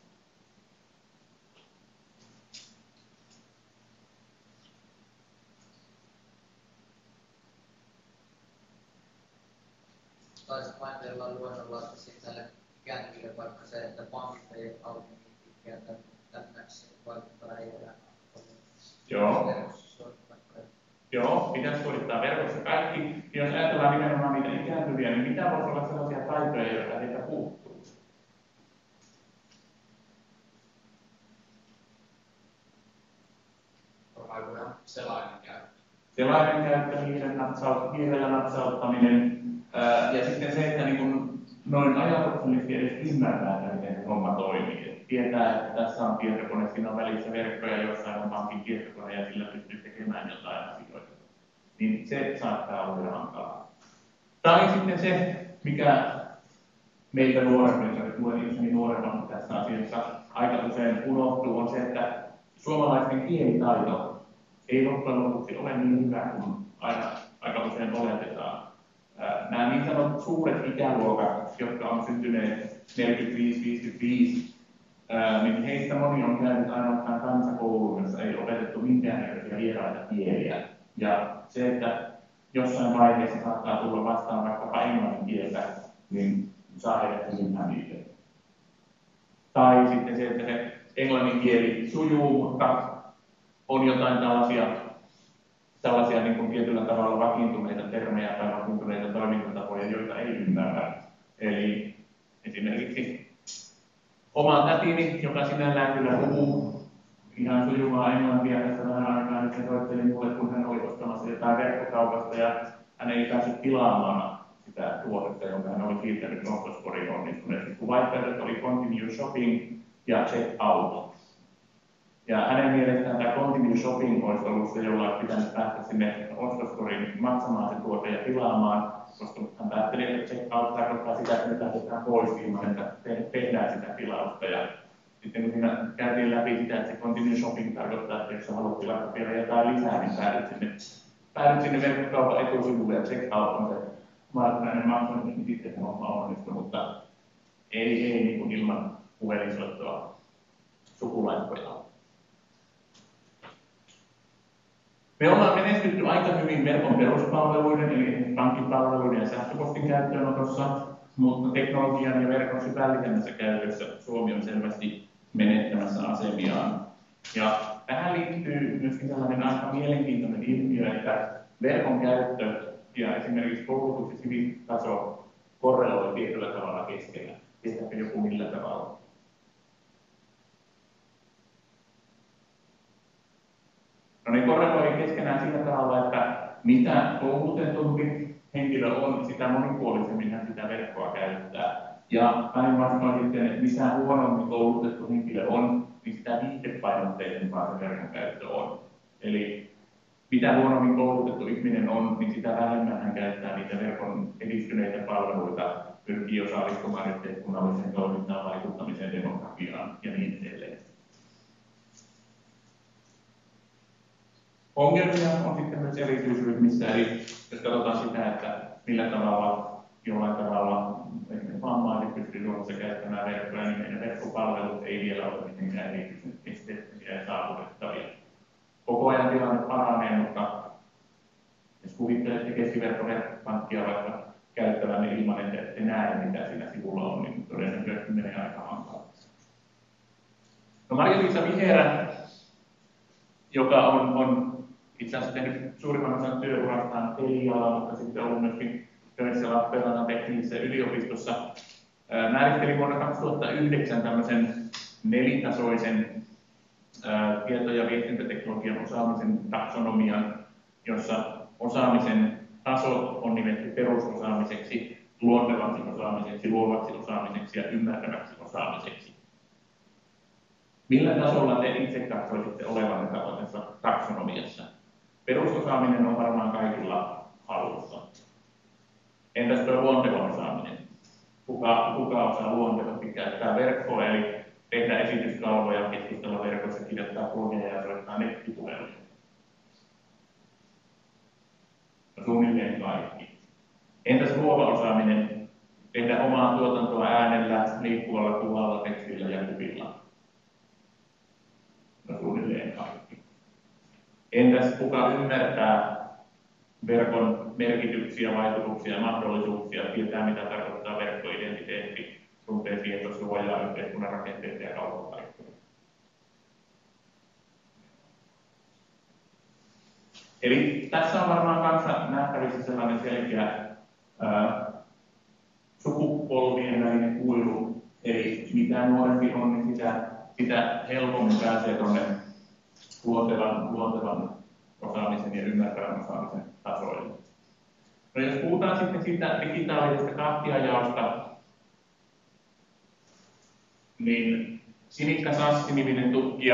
Taisi painella luonnonlaisesti näille ikääntyville, vaikka se, että pankit ei auta niin pitkään tämmöksi, vaikka ei ole. Joo. Joo, pitäisi suorittaa verkossa kaikki. Jos ajatellaan nimenomaan niitä ikääntyviä, niin mitä voisi olla sellaisia taitoja, joita heiltä puuttuu? selaimen käyttö, hiirellä napsauttaminen ää, ja sitten se, että niin kun noin ajatuksellisesti edes ymmärtää, että miten se homma toimii. Et tietää, että tässä on tietokone, siinä on välissä verkkoja, jossain on pankin tietokone ja sillä pystyy tekemään jotain asioita. Niin se saattaa olla hankalaa. Tai sitten se, mikä meiltä nuoremmilta, nyt luen itseni nuoremman tässä asiassa, aika usein unohtuu, on se, että suomalaisten kielitaito ei loppujen lopuksi ole niin hyvä kuin aina aika usein oletetaan. Nämä niin sanotut suuret ikäluokat, jotka on syntyneet neljäkymmentäviisi viisikymmentäviisi, niin heistä moni on käynyt ainoastaan kansakouluun, jossa ei opetettu minkäännäköisiä vieraita kieliä. Ja se, että jossain vaiheessa saattaa tulla vastaan vaikkapa englannin kieltä, niin saa heidät hyvin hämille. Tai sitten se, että se englannin kieli sujuu, mutta on jotain tällaisia, tällaisia niin kuin tietyllä tavalla vakiintuneita termejä tai vakiintuneita toimintatapoja, joita ei ymmärrä. Eli esimerkiksi oma tätini, joka sinällään kyllä puhuu ihan sujuvaa englantia tässä vähän aikaa, nyt se soitteli mulle, kun hän oli ostamassa jotain verkkokaupasta ja hän ei päässyt tilaamaan sitä tuotetta, jonka hän oli siirtänyt ostoskoriin onnistuneesti. Kun vaihtoehdot oli continue shopping ja check out. Ja hänen mielestään tämä continue shopping olisi ollut se, jolla olisi pitänyt päästä sinne ostoskoriin maksamaan se tuote ja tilaamaan, koska hän päätteli, että check out tarkoittaa sitä, että me lähdetään pois ilman, että tehdään sitä tilausta. Ja sitten kun siinä käytiin läpi sitä, että se continue shopping tarkoittaa, että jos sä haluat tilata vielä jotain lisää, niin päädyt sinne, päädyt sinne verkkokaupan etusivulle ja check out on se varsinainen maksaminen, niin sitten se homma onnistuu, mutta ei, ei niin kuin ilman puhelinsoittoa sukulaispojalta. Me ollaan menestytty aika hyvin verkon peruspalveluiden, eli pankkipalveluiden ja sähköpostin käyttöönotossa, mutta teknologian ja verkon syvällisemmässä käytössä Suomi on selvästi menettämässä asemiaan. Ja tähän liittyy myöskin sellainen aika mielenkiintoinen ilmiö, että verkon käyttö ja esimerkiksi koulutus- ja sivistystaso korreloi tietyllä tavalla keskenään. Tietääkö joku millä tavalla? No ne korreloi keskenään sillä tavalla, että mitä koulutetumpi henkilö on, sitä monipuolisemmin hän sitä verkkoa käyttää. Ja päinvastoin sitten, että mitä huonommin koulutettu henkilö on, niin sitä viihdepainotteisempaa se verkon käyttö on. Eli mitä huonommin koulutettu ihminen on, niin sitä vähemmän hän käyttää niitä verkon edistyneitä palveluita, pyrkii osallistumaan yhteiskunnalliseen toimintaan, vaikuttamiseen, demokratiaan ja niin edelleen. Ongelmia on sitten myös erityisryhmissä, eli jos katsotaan sitä, että millä tavalla jollain tavalla esimerkiksi vammaiset pystyy Suomessa käyttämään verkkoja, niin meidän verkkopalvelut ei vielä ole mitenkään erityisen esteettisiä ja saavutettavia. Koko ajan tilanne paranee, mutta jos kuvittelette keskiverkkopankkia vaikka käyttävänne ilman, että ette näe, mitä siinä sivulla on, niin todennäköisesti menee aika hankalaksi. No Maria-Liisa Viherä, joka on, on itse asiassa tehnyt suurimman osan työurastaan pelialalla, mutta sitten on ollut myöskin töissä Lappeenrannan teknisessä yliopistossa, määritteli vuonna kaksituhattayhdeksän tämmöisen nelitasoisen ää, tieto- ja viestintäteknologian osaamisen taksonomian, jossa osaamisen tasot on nimetty perusosaamiseksi, luontevaksi osaamiseksi, luovaksi osaamiseksi ja ymmärtäväksi osaamiseksi. Millä tasolla te itse katsoisitte olevanne tällaisessa taksonomiassa? Perusosaaminen on varmaan kaikilla halussa. Entäs tuo luonteva osaaminen? Kuka, kuka osaa luontevasti käyttää verkkoa, eli tehdä esityskalvoja, keskustella verkossa, kirjoittaa blogeja ja soittaa nettipuheluja? No, suunnilleen kaikki. Entäs luova osaaminen? Tehdä omaa tuotantoa äänellä, liikkuvalla kuvalla, tekstillä ja kuvilla? No, suunnilleen kaikki. Entäs kuka ymmärtää verkon merkityksiä, vaikutuksia ja mahdollisuuksia, tietää mitä tarkoittaa verkkoidentiteetti, tuntee tietosuojaa, yhteiskunnan rakenteita ja kauppapaikkoja? Eli tässä on varmaan kanssa nähtävissä sellainen selkeä ää, sukupolvien välinen kuilu, eli mitä nuorempi on, niin sitä, sitä helpommin pääsee tuonne luontevan, luontevan osaamisen ja ymmärtävän osaamisen tasoille. No jos puhutaan sitten siitä digitaalisesta kahtiajaosta, niin Sinikka Sassi-niminen tutkija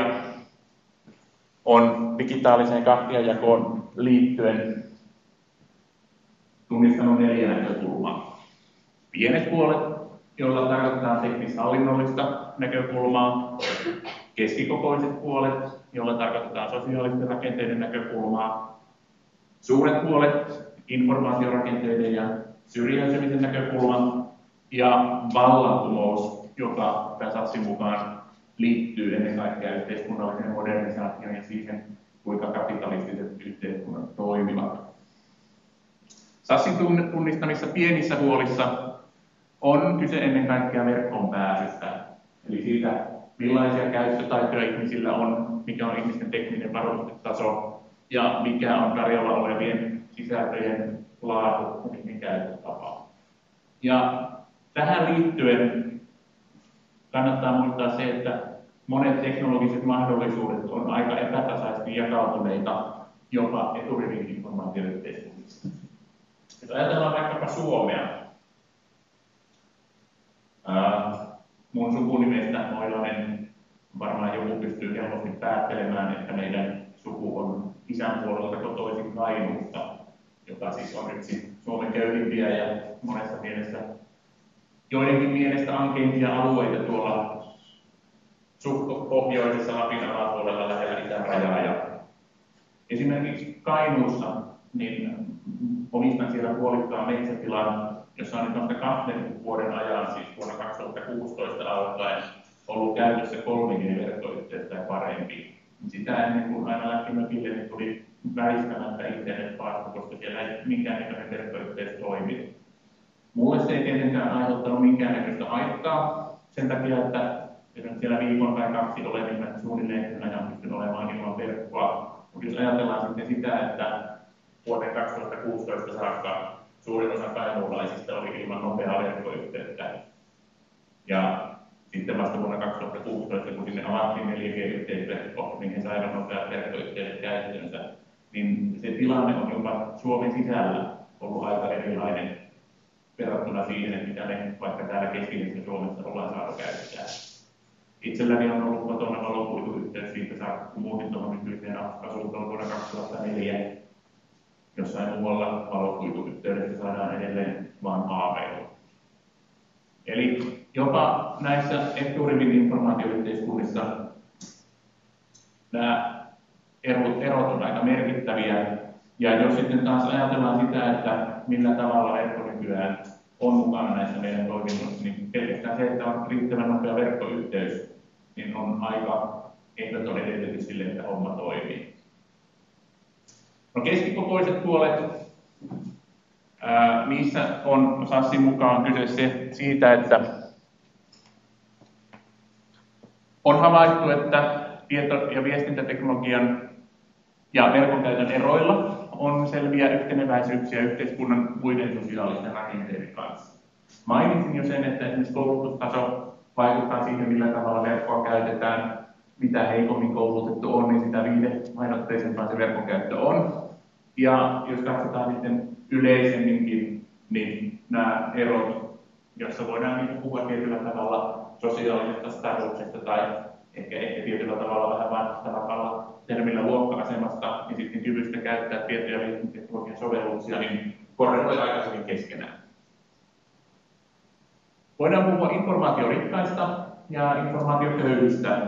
on digitaaliseen kahtiajakoon liittyen tunnistanut neljä näkökulmaa. Pienet puolet, joilla tarkoitetaan teknis-hallinnollista näkökulmaa, keskikokoiset puolet, joilla tarkoitetaan sosiaalisten rakenteiden näkökulmaa, suuret puolet, informaatiorakenteiden ja syrjäytymisen näkökulma, ja vallankumous, joka Sassin mukaan liittyy ennen kaikkea yhteiskunnalliseen modernisaatioon ja siihen, kuinka kapitalistiset yhteiskunnat toimivat. Sassin tunnistamissa pienissä huolissa on kyse ennen kaikkea verkkoon pääsystä, eli siitä, millaisia käyttötaitoja ihmisillä on, mikä on ihmisten tekninen varustetaso ja mikä on tarjolla olevien sisältöjen laatu ja niiden käyttötapa. Ja tähän liittyen kannattaa muistaa se, että monet teknologiset mahdollisuudet on aika epätasaisesti jakautuneita jopa eturivin informaatioyhteiskunnissa. Jos ajatellaan vaikkapa Suomea, ää, mun sukunimestä Moilanen, varmaan joku pystyy helposti päättelemään, että meidän suku on isän puolelta kotoisin Kainuusta, joka siis on yksi Suomen köyhimpiä ja monessa mielessä joidenkin mielestä ankeimpia alueita tuolla suht pohjoisessa Lapin alapuolella lähellä itärajaa. Ja esimerkiksi Kainuussa niin omistan siellä puolikkaan metsätilan, jossa on nyt vasta kahden vuoden ajan, siis vuonna kaksituhattakuusitoista alkaen, ollut käytössä kolme G-verkkoyhteys tai parempi. Sitä ennen kuin aina lähti mökille, niin tuli väistämättä internetpaasto, koska siellä ei minkäännäköinen verkkoyhteys toimi. Mulle se ei tietenkään aiheuttanut minkäännäköistä haittaa sen takia, että siellä viikon tai kaksi olen, niin mä suunnilleen sen ajan pystyn olemaan ilman verkkoa. Mutta jos ajatellaan sitten sitä, että vuoteen kaksituhattakuusitoista saakka suurin osa kainuulaisista oli ilman nopeaa verkkoyhteyttä. Ja sitten vasta vuonna kaksituhattakuusitoista, kun sinne avattiin neljä G-yhteysverkko, niin he saivat nopeat verkkoyhteydet käyttöönsä, niin se tilanne on jopa Suomen sisällä ollut aika erilainen verrattuna siihen, että mitä me vaikka täällä keskisessä Suomessa ollaan saatu käyttää. Itselläni on ollut kotona valokuituyhteys siitä saakka, kun muutin tuohon nykyiseen asuntoon vuonna kaksituhattaneljä. Jossain muualla valokuituyhteydessä saadaan edelleen vain haaveilla. Eli jopa näissä eturivin informaatioyhteiskunnissa nämä erot, erot on aika merkittäviä. Ja jos sitten taas ajatellaan sitä, että millä tavalla verkko nykyään on mukana näissä meidän toiminnoissa, niin pelkästään se, että on riittävän nopea verkkoyhteys, niin on aika ehdoton edellytys sille, että homma toimii. No keskikokoiset puolet, ää, niissä on Sassin mukaan kyse se, siitä, että on havaittu, että tieto- ja viestintäteknologian ja verkon käytön eroilla on selviä yhteneväisyyksiä yhteiskunnan muiden sosiaalisten rakenteiden kanssa. Mainitsin jo sen, että esimerkiksi koulutustaso vaikuttaa siihen, millä tavalla verkkoa käytetään. Mitä heikommin koulutettu on, niin sitä viihdepainotteisempaa se verkkokäyttö on. Ja jos katsotaan sitten yleisemminkin, niin nämä erot, joissa voidaan puhua tietyllä tavalla sosiaalisesta statuksesta tai ehkä, ehkä tietyllä tavalla vähän vaikuttavalla termillä luokka-asemasta ja sitten kyvystä käyttää tieto- ja viestintäteknologian sovelluksia, niin korreloi aika hyvin keskenään. Voidaan puhua informaatiorikkaista ja informaatioköyhistä,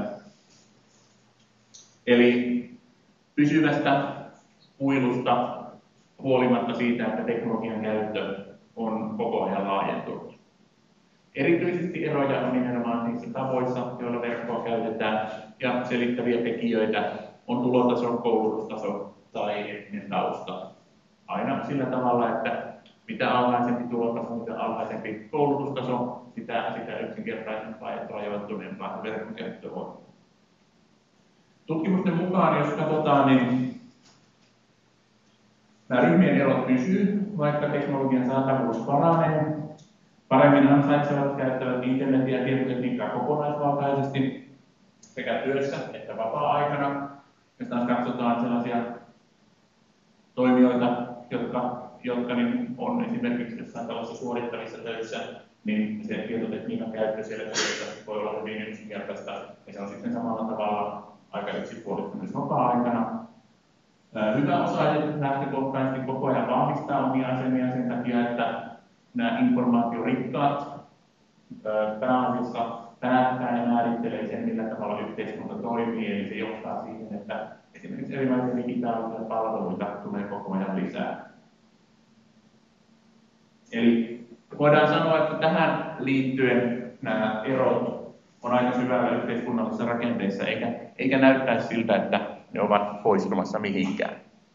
eli pysyvästä kuilusta huolimatta siitä, että teknologian käyttö on koko ajan laajentunut. Erityisesti eroja on nimenomaan niissä tavoissa, joilla verkkoa käytetään, ja selittäviä tekijöitä on tulotaso, koulutustaso tai etninen tausta. Aina sillä tavalla, että mitä alhaisempi tulotaso, mitä alhaisempi koulutustaso, sitä, sitä yksinkertaisempaa ja rajoittuneempaa verkkokäyttö on. Tutkimusten mukaan, jos katsotaan, niin nämä ryhmien erot pysyy, vaikka teknologian saatavuus paranee. Paremmin ansaitsevat käyttävät internetiä ja tietotekniikkaa kokonaisvaltaisesti sekä työssä että vapaa-aikana. Jos taas katsotaan sellaisia toimijoita, jotka, jotka niin on esimerkiksi jossain tällaisessa suorittavissa töissä, niin se tietotekniikan käyttö siellä työssä voi olla hyvin yksinkertaista, ja se on sitten samalla tavalla aika yksipuolista myös vapaa-aikana. Hyvä osaajat lähtökohtaisesti koko ajan vahvistaa omia asemia sen takia, että nämä informaatiorikkaat pääasiassa päättää ja määrittelee sen, millä tavalla yhteiskunta toimii, eli se johtaa siihen, että esimerkiksi erilaisia digitaalisia palveluita tulee koko ajan lisää. Eli voidaan sanoa, että tähän liittyen nämä erot on aika syvällä yhteiskunnallisissa rakenteissa, eikä, eikä näyttäisi siltä, että ne ovat poistumassa mihinkään.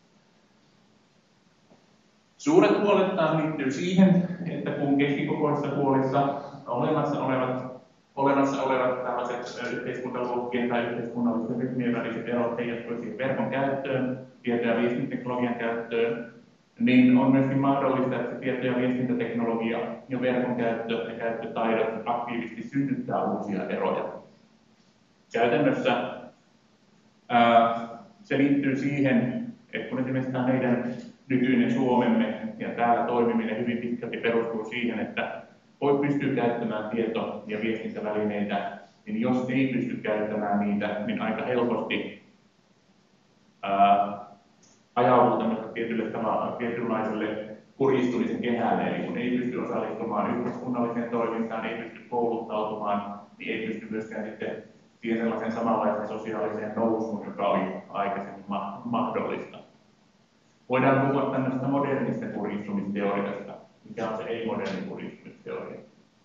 Suuret huolet taas liittyy siihen, että kun keskikokoisissa huolissa olemassa olevat, olemassa olevat tällaiset yhteiskuntaluokkien tai yhteiskunnallisten ryhmien väliset erot heijastuisivat verkon käyttöön, tieto- ja viestintäteknologian käyttöön, niin on myöskin mahdollista, että tieto- ja viestintäteknologia ja verkon käyttö ja käyttötaidot aktiivisesti synnyttää uusia eroja. Käytännössä ää, se liittyy siihen, että kun esimerkiksi tämä meidän nykyinen Suomemme ja täällä toimiminen hyvin pitkälti perustuu siihen, että voi pystyä käyttämään tieto- ja viestintävälineitä, niin jos ei pysty käyttämään niitä, niin aika helposti ää, ajautuu tietynlaiselle kurjistumisen kehälle, eli kun ei pysty osallistumaan yhteiskunnalliseen toimintaan, ei pysty kouluttautumaan, niin ei pysty myöskään sitten siihen sellaisen samanlaisen sosiaaliseen nousuun, joka oli aikaisemmin ma- mahdollista. Voidaan puhua tämmöistä modernista kurjistumisteoriasta. Mikä on se ei-moderni kurjistumisteoria?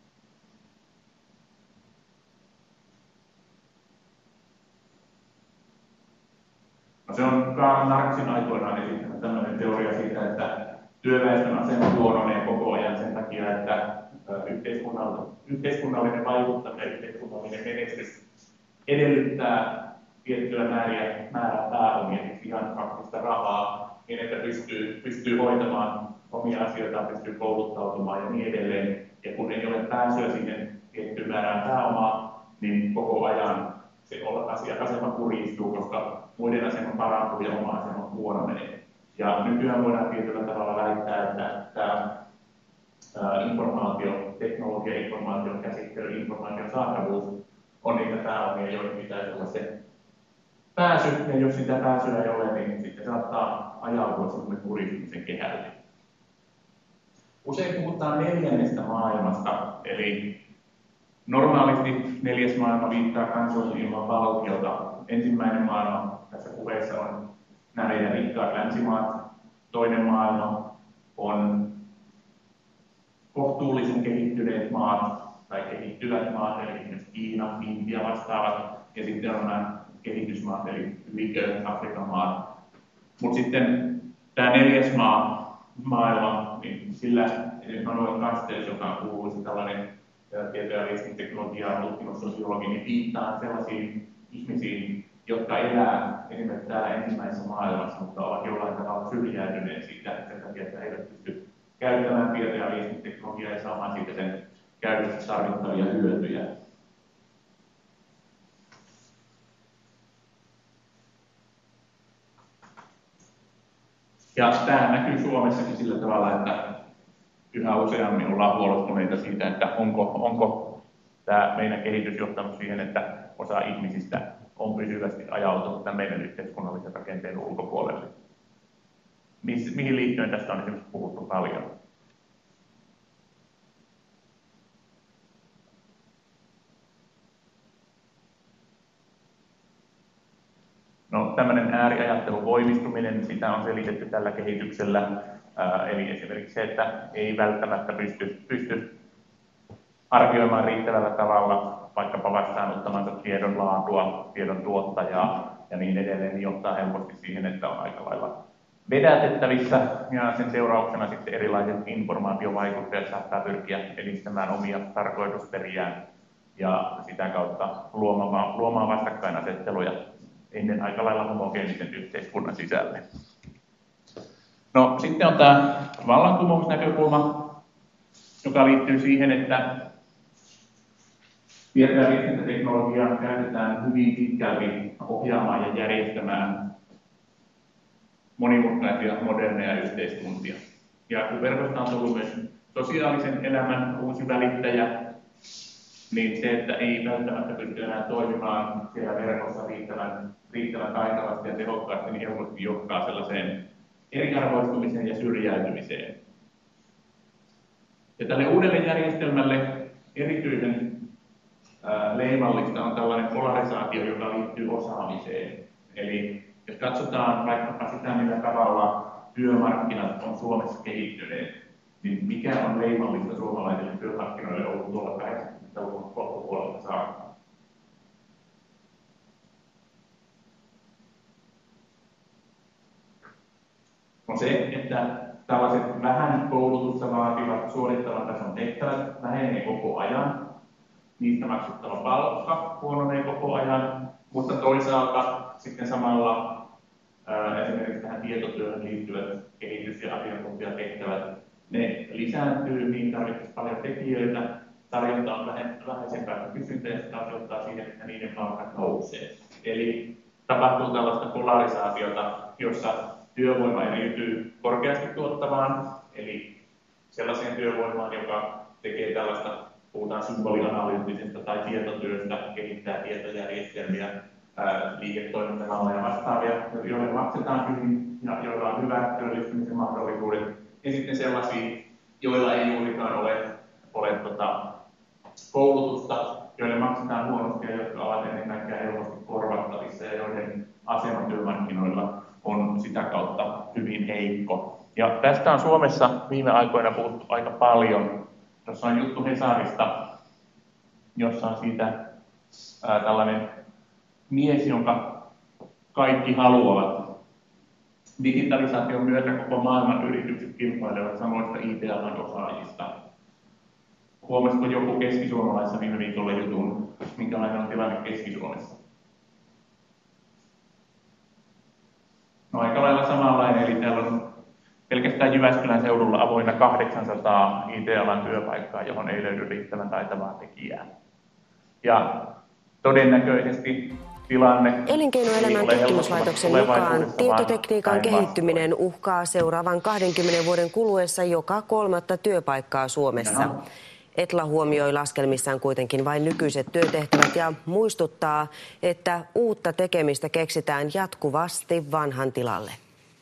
No, se on Karl Marxin aikoinaan esittämä tämmöinen teoria siitä, että työväestön asema huononee koko ajan sen takia, että yhteiskunnallinen vaikuttaminen ja yhteiskunnallinen menestys edellyttää tiettyä määriä, määrää pääomia, ihan faktista rahaa, niin että pystyy, pystyy hoitamaan omia asioitaan, pystyy kouluttautumaan ja niin edelleen. Ja kun ei ole pääsyä siihen tiettyyn määrään pääomaa, niin koko ajan se asema kurjistuu, koska muiden asema parantuu ja oma asema huononee. Ja nykyään voidaan tietyllä tavalla väittää, että tämä informaatio, teknologia, informaation käsittely, informaation saatavuus on niitä pääomia, joihin pitäisi olla se pääsy, ja jos sitä pääsyä ei ole, niin sitten saattaa ajautua semmoinen kuristumisen kehälle. Usein puhutaan neljännestä maailmasta, eli normaalisti neljäs maailma viittaa kansoihin ilman valtiota. Ensimmäinen maailma tässä puheessa on nämä meidän rikkaat länsimaat. Toinen maailma on kohtuullisen kehittyneet maat tai kehittyvät maat, eli esimerkiksi Kiina, Intia vastaavat, ja sitten on nämä kehitysmaat, eli ylikö Afrikan maat. Mutta sitten tämä neljäs maa, maailma, niin sillä Manuel Castells, joka on kuuluisa tällainen tieto- ja viestintäteknologiaa tutkinut sosiologi, niin viittaa sellaisiin ihmisiin, jotka elää esimerkiksi täällä ensimmäisessä maailmassa, mutta ovat jollain tavalla syrjäytyneet siitä, sen takia, että he eivät pysty käyttämään tieto- ja viestintäteknologiaa ja saamaan siitä sen käytössä tarvittavia hyötyjä. Ja tämä näkyy Suomessakin sillä tavalla, että yhä useammin ollaan huolestuneita siitä, että onko, onko tämä meidän kehitys johtanut siihen, että osa ihmisistä on pysyvästi ajautunut tämän meidän yhteiskunnallisen rakenteen ulkopuolelle. Mihin liittyen tästä on esimerkiksi puhuttu paljon? No, tämmöinen ääriajattelun voimistuminen, sitä on selitetty tällä kehityksellä. Ää, eli esimerkiksi se, että ei välttämättä pysty, pysty arvioimaan riittävällä tavalla vaikkapa vastaanottamansa tiedon laatua, tiedon tuottajaa ja niin edelleen, niin johtaa helposti siihen, että on aika lailla vedätettävissä ja sen seurauksena sitten erilaiset informaatiovaikuttajat saattaa pyrkiä edistämään omia tarkoitusperiään ja sitä kautta luomaan, luomaan vastakkainasetteluja ennen aika lailla homogeenisen yhteiskunnan sisälle. No, sitten on tämä vallankumousnäkökulma, joka liittyy siihen, että tieto- ja viestintäteknologiaa käytetään hyvin pitkälti ohjaamaan ja järjestämään monimutkaisia moderneja yhteiskuntia. Ja kun verkosta on tullut myös sosiaalisen elämän uusi välittäjä, niin se, että ei välttämättä pysty enää toimimaan siellä verkossa riittävän, riittävän taitavasti ja tehokkaasti, niin helposti johtaa sellaiseen eriarvoistumiseen ja syrjäytymiseen. Ja tälle uudelle järjestelmälle erityisen ää, leimallista on tällainen polarisaatio, joka liittyy osaamiseen. Eli jos katsotaan vaikkapa sitä, millä tavalla työmarkkinat on Suomessa kehittyneet, niin mikä on leimallista suomalaisille työmarkkinoille ollut tuolla kahdeksankymmentäluvun loppupuolelta saakka? On se, että tällaiset vähän koulutusta vaativat suorittavan tason tehtävät vähenee koko ajan, niistä maksettava palkka huononee koko ajan, mutta toisaalta sitten samalla ää, esimerkiksi tähän tietotyöhön liittyvät kehitys- ja asiantuntijatehtävät, ne lisääntyy, niin tarvitsisi paljon tekijöitä, tarjonta on vähäisempää kysyntää, ja se taas johtaa siihen, että niiden palkat nousee. Eli tapahtuu tällaista polarisaatiota, jossa työvoima eriytyy korkeasti tuottavaan, eli sellaiseen työvoimaan, joka tekee tällaista, puhutaan symbolianalyyttisestä tai tietotyöstä, kehittää tietojärjestelmiä, liiketoimintamalleja ja vastaavia, joille maksetaan hyvin ja joilla on hyvät työllistymisen mahdollisuudet. Ja sitten sellaisia, joilla ei juurikaan ole, ole tota, koulutusta, joille maksetaan huonosti ja jotka ovat ennen kaikkea helposti korvattavissa ja joiden asema työmarkkinoilla on sitä kautta hyvin heikko. Ja tästä on Suomessa viime aikoina puhuttu aika paljon. Tuossa on juttu Hesarista, jossa on siitä ää, tällainen mies, jonka kaikki haluavat. Digitalisaation myötä koko maailman yritykset kilpailevat samoista I T-alan osaajista. Huomasiko joku Keski-Suomalaisessa viime viikolla jutun, minkälainen on tilanne Keski-Suomessa? No aika lailla samanlainen, eli täällä on pelkästään Jyväskylän seudulla avoinna kahdeksansataa I T-alan työpaikkaa, johon ei löydy riittävän taitavaa tekijää. Ja todennäköisesti tilanne... Elinkeinoelämän tutkimuslaitoksen mukaan tietotekniikan kehittyminen uhkaa seuraavan kahdenkymmenen vuoden kuluessa joka kolmatta työpaikkaa Suomessa. No. Etla huomioi laskelmissaan kuitenkin vain nykyiset työtehtävät ja muistuttaa, että uutta tekemistä keksitään jatkuvasti vanhan tilalle.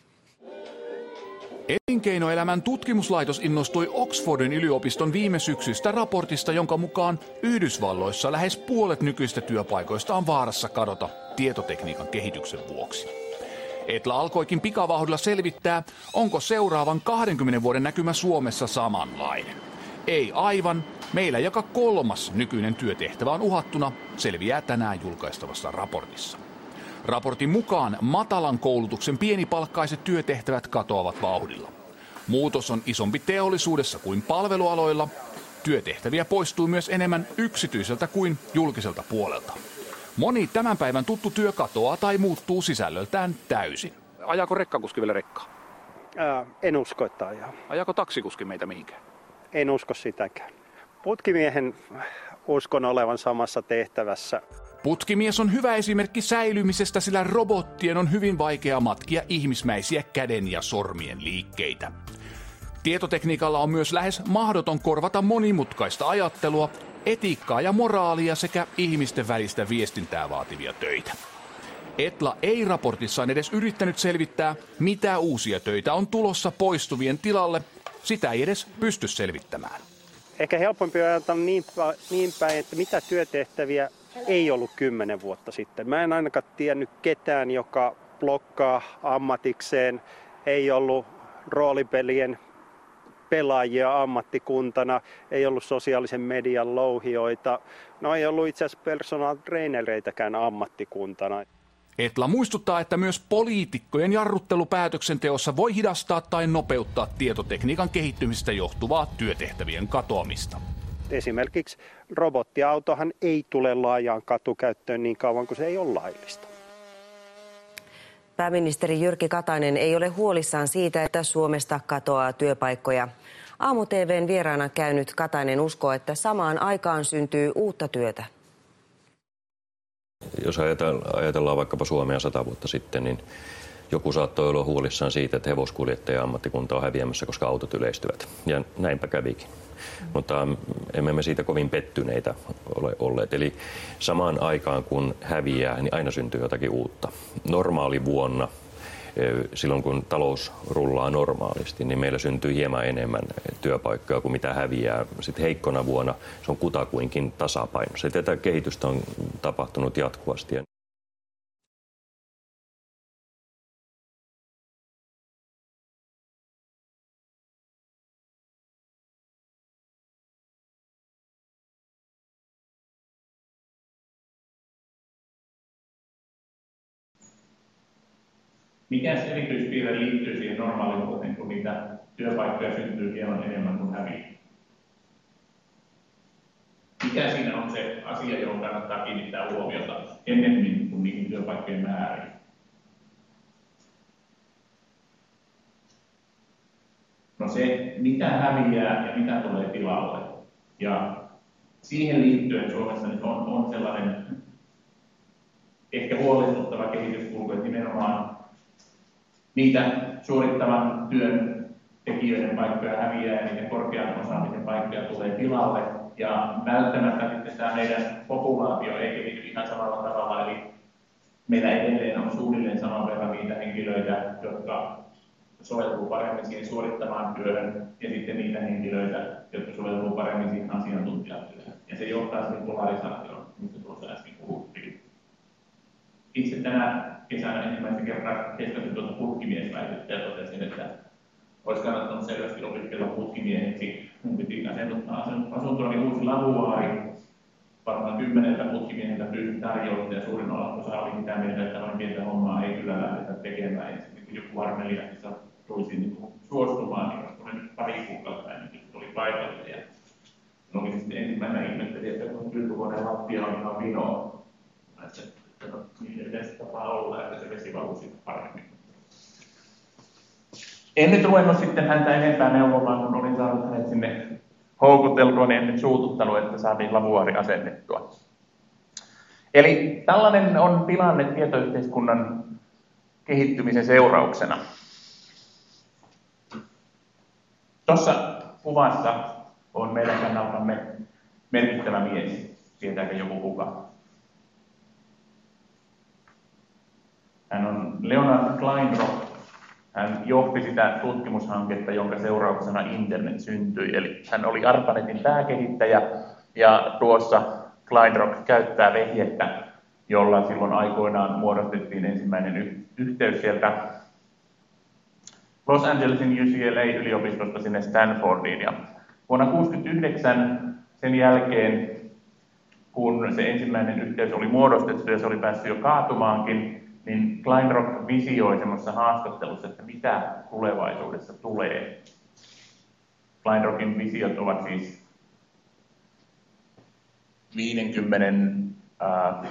Elinkeinoelämän tutkimuslaitos innostui Oxfordin yliopiston viime syksystä raportista, jonka mukaan Yhdysvalloissa lähes puolet nykyistä työpaikoista on vaarassa kadota tietotekniikan kehityksen vuoksi. Etla alkoikin pikavauhdilla selvittää, onko seuraavan kahdenkymmenen vuoden näkymä Suomessa samanlainen. Ei aivan. Meillä joka kolmas nykyinen työtehtävä on uhattuna, selviää tänään julkaistavassa raportissa. Raportin mukaan matalan koulutuksen pienipalkkaiset työtehtävät katoavat vauhdilla. Muutos on isompi teollisuudessa kuin palvelualoilla. Työtehtäviä poistuu myös enemmän yksityiseltä kuin julkiselta puolelta. Moni tämän päivän tuttu työ katoaa tai muuttuu sisällöltään täysin. Ajaako rekkakuski vielä rekkaa? Ää, en usko, että ajaa. Ajaako taksikuski meitä mihinkään? En usko sitäkään. Putkimiehen uskon olevan samassa tehtävässä. Putkimies on hyvä esimerkki säilymisestä, sillä robottien on hyvin vaikea matkia ihmismäisiä käden ja sormien liikkeitä. Tietotekniikalla on myös lähes mahdoton korvata monimutkaista ajattelua, etiikkaa ja moraalia sekä ihmisten välistä viestintää vaativia töitä. Etla ei raportissaan edes yrittänyt selvittää, mitä uusia töitä on tulossa poistuvien tilalle. Sitä ei edes pysty selvittämään. Ehkä helpompi ajatella niin, niin päin, että mitä työtehtäviä ei ollut kymmenen vuotta sitten. Mä en ainakaan tiennyt ketään, joka blokkaa ammatikseen. Ei ollut roolipelien pelaajia ammattikuntana, ei ollut sosiaalisen median louhijoita. No ei ollut itse asiassa personal trainereitäkään ammattikuntana. Etla muistuttaa, että myös poliitikkojen jarruttelu päätöksenteossa voi hidastaa tai nopeuttaa tietotekniikan kehittymistä johtuvaa työtehtävien katoamista. Esimerkiksi robottiautohan ei tule laajaan katukäyttöön niin kauan kuin se ei ole laillista. Pääministeri Jyrki Katainen ei ole huolissaan siitä, että Suomesta katoaa työpaikkoja. Aamu-T V:n vieraana käynyt Katainen uskoo, että samaan aikaan syntyy uutta työtä. Jos ajatellaan vaikkapa Suomea sata vuotta sitten, niin joku saattoi olla huolissaan siitä, että hevoskuljettaja ammattikunta on häviämässä, koska autot yleistyvät. Ja näinpä kävikin. Mutta emme me siitä kovin pettyneitä ole olleet. Eli samaan aikaan kun häviää, niin aina syntyy jotakin uutta. Normaali vuonna, silloin kun talous rullaa normaalisti, niin meillä syntyy hieman enemmän työpaikkoja kuin mitä häviää. Sitten heikkona vuonna se on kutakuinkin tasapainossa. Tätä kehitystä on tapahtunut jatkuvasti. Mikä erityispiirre liittyy siihen normaalivuoteen, kun niitä työpaikkoja syntyy hieman enemmän kuin häviää? Mikä siinä on se asia, johon kannattaa kiinnittää huomiota ennemmin kuin niihin työpaikkojen määriin? No se, mitä häviää ja mitä tulee tilalle. Ja siihen liittyen Suomessa nyt on, on sellainen ehkä huolestuttava kehityskulku, että nimenomaan niitä suorittavan työn tekijöiden paikkoja häviää ja niiden korkean osaamisen paikkoja tulee tilalle. Ja välttämättä sitten tämä meidän populaatio ei kehity ihan samalla tavalla, eli meillä edelleen on suunnilleen saman verran niitä henkilöitä, jotka soveltuu paremmin siihen suorittamaan työhön, ja sitten niitä henkilöitä, jotka soveltuu paremmin siihen asiantuntijatyöhön. Ja se johtaa siihen polarisaatioon, mistä tuossa äsken puhuttiin. Itse tänä kesänä ensimmäisen kerran kestäsin tuota putkimiesväitettä ja totesin, että olisi kannattanut selvästi opiskella putkimieheksi. Mun piti asennuttaa asuntoani uusi lavuaari. Varmaan kymmeneltä putkimieheltä pyysin tarjousta ja suurin osa oli mitä mieltä, että noin pientä hommaa ei kyllä lähdetä tekemään. Ja sitten joku varmeli, että sattuisin niin suostumaan, niin koska nyt pari kuukautta ennen kuin tuli paikalle. Ja oli sitten ensimmäisenä ihmetteli, että kun kylpyhuoneen lattia on ihan vinoa. No, niin edes tapaa olla, että se vesi valuisi paremmin. En nyt ruvennut sitten häntä enempää neuvomaan, kun olin saanut hänet sinne houkuteltua, niin en nyt suututtanut, että saatiin lavuaari asennettua. Eli tällainen on tilanne tietoyhteiskunnan kehittymisen seurauksena. Tuossa kuvassa on meidän kannaltamme merkittävä mies. Tietääkö joku kuka? Hän on Leonard Kleinrock. Hän johti sitä tutkimushanketta, jonka seurauksena internet syntyi. Eli hän oli ARPANETin pääkehittäjä ja tuossa Kleinrock käyttää vehjettä, jolla silloin aikoinaan muodostettiin ensimmäinen y- yhteys sieltä Los Angelesin U C L A-yliopistosta sinne Stanfordiin. Ja vuonna tuhatyhdeksänsataakuusikymmentäyhdeksän sen jälkeen, kun se ensimmäinen yhteys oli muodostettu ja se oli päässyt jo kaatumaankin, niin Kleinrock visioi semmoisessa haastattelussa, että mitä tulevaisuudessa tulee. Kleinrockin visiot ovat siis viisikymmentä, äh,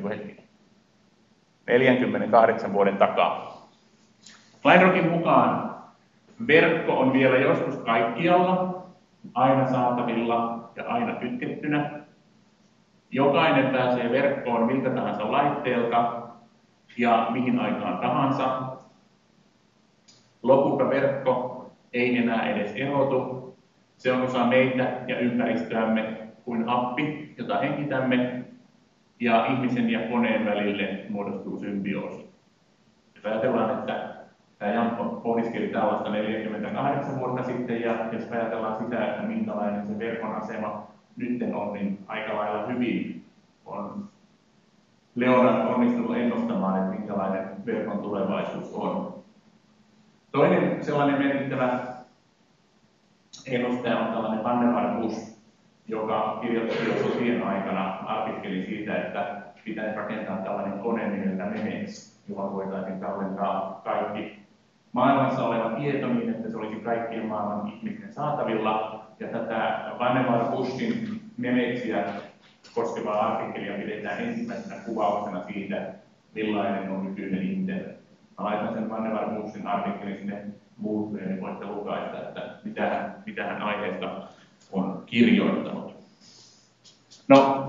neljäkymmentäkahdeksan vuoden takaa. Kleinrockin mukaan verkko on vielä joskus kaikkialla, aina saatavilla ja aina kytkettynä. Jokainen pääsee verkkoon miltä tahansa laitteelta ja mihin aikaan tahansa. Lopulta verkko ei enää edes erotu. Se on osa meitä ja ympäristöämme kuin happi, jota hengitämme, ja ihmisen ja koneen välille muodostuu symbioosi. Jos ajatellaan, että tämä Jan pohdiskeli tällaista neljäkymmentäkahdeksan vuotta sitten, ja jos ajatellaan sitä, että minkälainen se verkon asema nyt on, niin aika lailla hyvin on Leonard onnistunut ennustamaan, että minkälainen verkon tulevaisuus on. Toinen sellainen merkittävä ennustaja on tällainen Vannevar Bush, joka kirjoitti jo sotien aikana artikkeli siitä, että pitäisi rakentaa tällainen kone nimeltä Memex, jolla voitaisiin tallentaa kaikki maailmassa oleva tieto niin, että se olisi kaikkien maailman ihmisten saatavilla. Ja tätä Vannevar Bushin Memexiä koskevaa artikkelia pidetään ensimmäisenä kuvauksena siitä, millainen on nykyinen internet. Mä laitan sen Vannevar Bushin artikkelin sinne Googleen, niin voitte lukaista, että mitä hän, mitä hän aiheesta on kirjoittanut. No,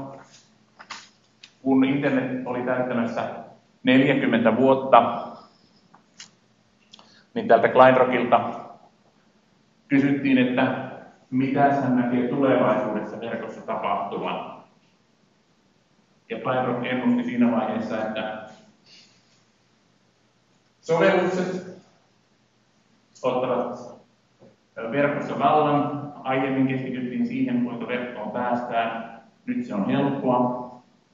kun internet oli täyttämässä neljäkymmentä vuotta, niin tältä Kleinrockilta kysyttiin, että mitä hän näkee tulevaisuudessa verkossa tapahtuvan. Ja Kleinrock ennusti siinä vaiheessa, että sovellukset ottavat verkossa vallan. Aiemmin keskityttiin siihen, kuinka verkkoon päästään. Nyt se on helppoa.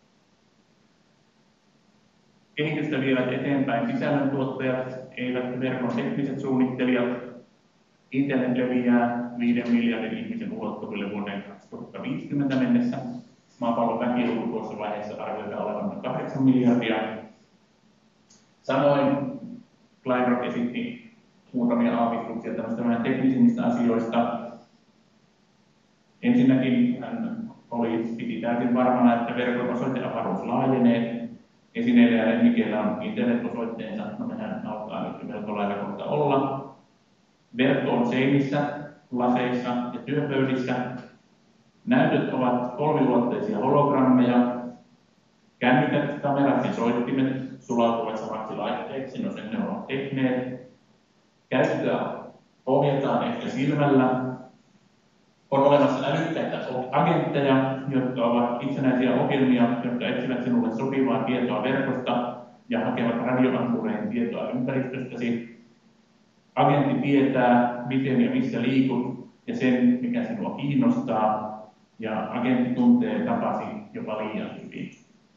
Kehitystä vievät eteenpäin sisällöntuottajat, eivät verkon tekniset suunnittelijat. Internet leviää viiden miljardin ihmisen ulottuville vuoden kaksituhattaviisikymmentä mennessä. Maapallon väkiluku tuossa vaiheessa arvioidaan olevan noin kahdeksan miljardia. Samoin Kleinrock esitti muutamia aavistuksia tämmöistä teknisimmistä asioista. Ensinnäkin hän oli, piti täysin varmana, että verkon osoiteavaruus laajenee. Esineillä ja lemmikeillä on internet-osoitteensa, no mehän alkaa nyt melko lailla kohta olla. Verkko on seinissä, laseissa ja työpöydissä. Näytöt ovat kolmiulotteisia hologrammeja. Kännykät, kamerat ja soittimet sulautuvat samaksi laitteeksi, no sen ne ovat tehneet. Käyttöä ohjataan ehkä silmällä. On olemassa älykkäitä agentteja, jotka ovat itsenäisiä ohjelmia, jotka etsivät sinulle sopivaa tietoa verkosta ja hakevat radioankureihin tietoa ympäristöstäsi. Agentti tietää, miten ja missä liikut ja sen, mikä sinua kiinnostaa, ja agentti tuntee tapasi jopa liian hyvin.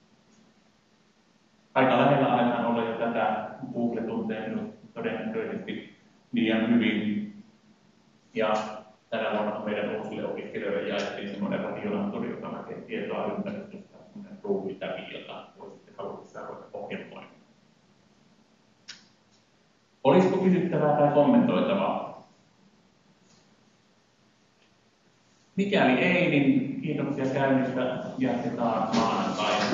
Aika lähellä aletaan olla jo tätä. Google tuntee minut todennäköisesti liian hyvin. Ja tänä vuonna meidän uusille opiskelijoille jaettiin semmoinen radioanturi, joka hakee tietoa ympäristöstä, semmoinen ruuvitävi, jota voi sitten halutessaan ruveta ohjelmoimaan. Olisiko kysyttävää tai kommentoitavaa? Mikäli ei, niin kiitoksia käynnistä. Jatketaan maanantaina.